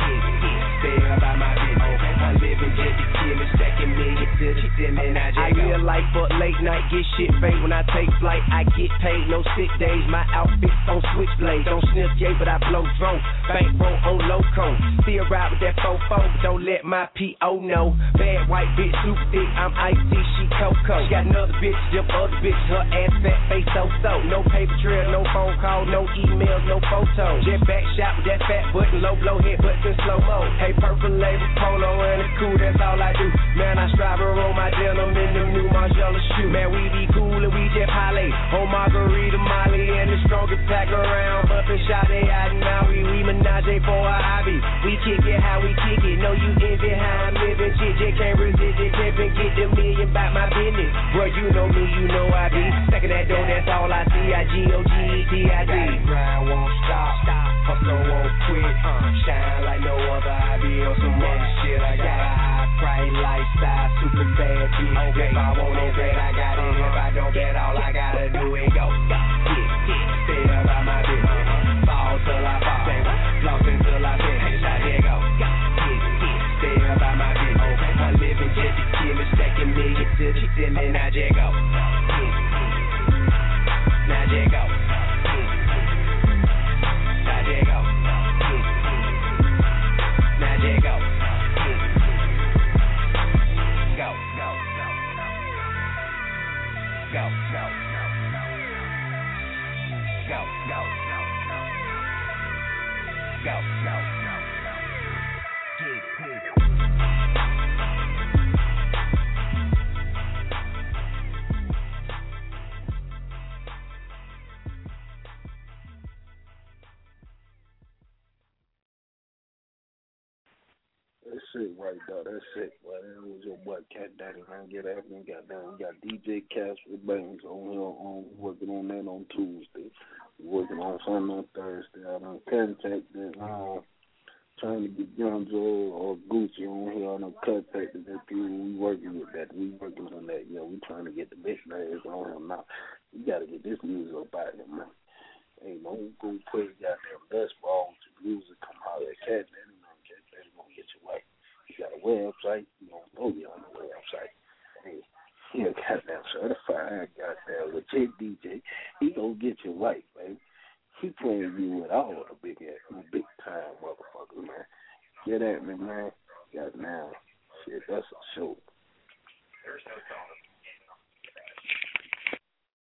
Stay about my business. I'm living just to kill it. Stacking millions to the ceiling. I of life, but late night, get shit fake when I take flight. I get paid, no sick days. My outfits on switchblade. Don't sniff yay, but I blow drone. Bankroll on loco. Still ride with that fofo, but don't let my P.O. know. Bad white bitch, super thick. I'm icy, she Coco. She got another bitch, them other bitches. Her ass fat, face so. No paper trail, no phone call, no emails, no photos. Jet back shot with that fat button, low blow head button in slow mo. Hey, purple label polo and it's cool, that's all I do. Man, I strive to roll my denim in them new Margiela shoes. Man, we be cool and we just parlay on Margarita Molly and the strongest pack around. Bumpin' shot they out and now we menage for a hobby. We kick it how we kick it. Know you envy how I'm living. Shit, just can't resist it. Pimpin', get the million back my business. Bro, you know me, you know I be. Stacking that dough, that's all I see. I-G-O-G-E-T-I-D. Grind won't stop. Hustle won't quit. Shine like no other. I be on some other shit. I got a high price lifestyle, super bad bitch. Okay. If I want it, bet I got it. If I don't bet, all I gotta do is go. Stay about my business. Fall till I fall. Floss until I finish. I dare go. Stay about my business. I live in just a kid, stacking millions to the ceiling. I just go. Now just go. Now just go. Now just go. Go. Go. Go. Go. Go. Go. Go. That shit right there, that shit, boy. That was your boy Cat Daddy, man. Get everything got down. We got DJ Casper Banks on here, working on that on Tuesday. Working on something on Thursday. I done contacted, trying to get Young Joe or Gucci on here. I done contacted that people. We working with that. We working on that. Yeah, we trying to get the bitch names on him now. We got to get this music up out here, man. Hey, don't go put goddamn dust balls to music. Come out at Cat Daddy. Cat Daddy gonna get you right. You got a website. You don't know you on the website. Hey, he a goddamn certified, goddamn legit DJ. He gonna get you right, man. He playing you with all the big time motherfuckers, man. Get at me, man. Goddamn. Shit, that's a show.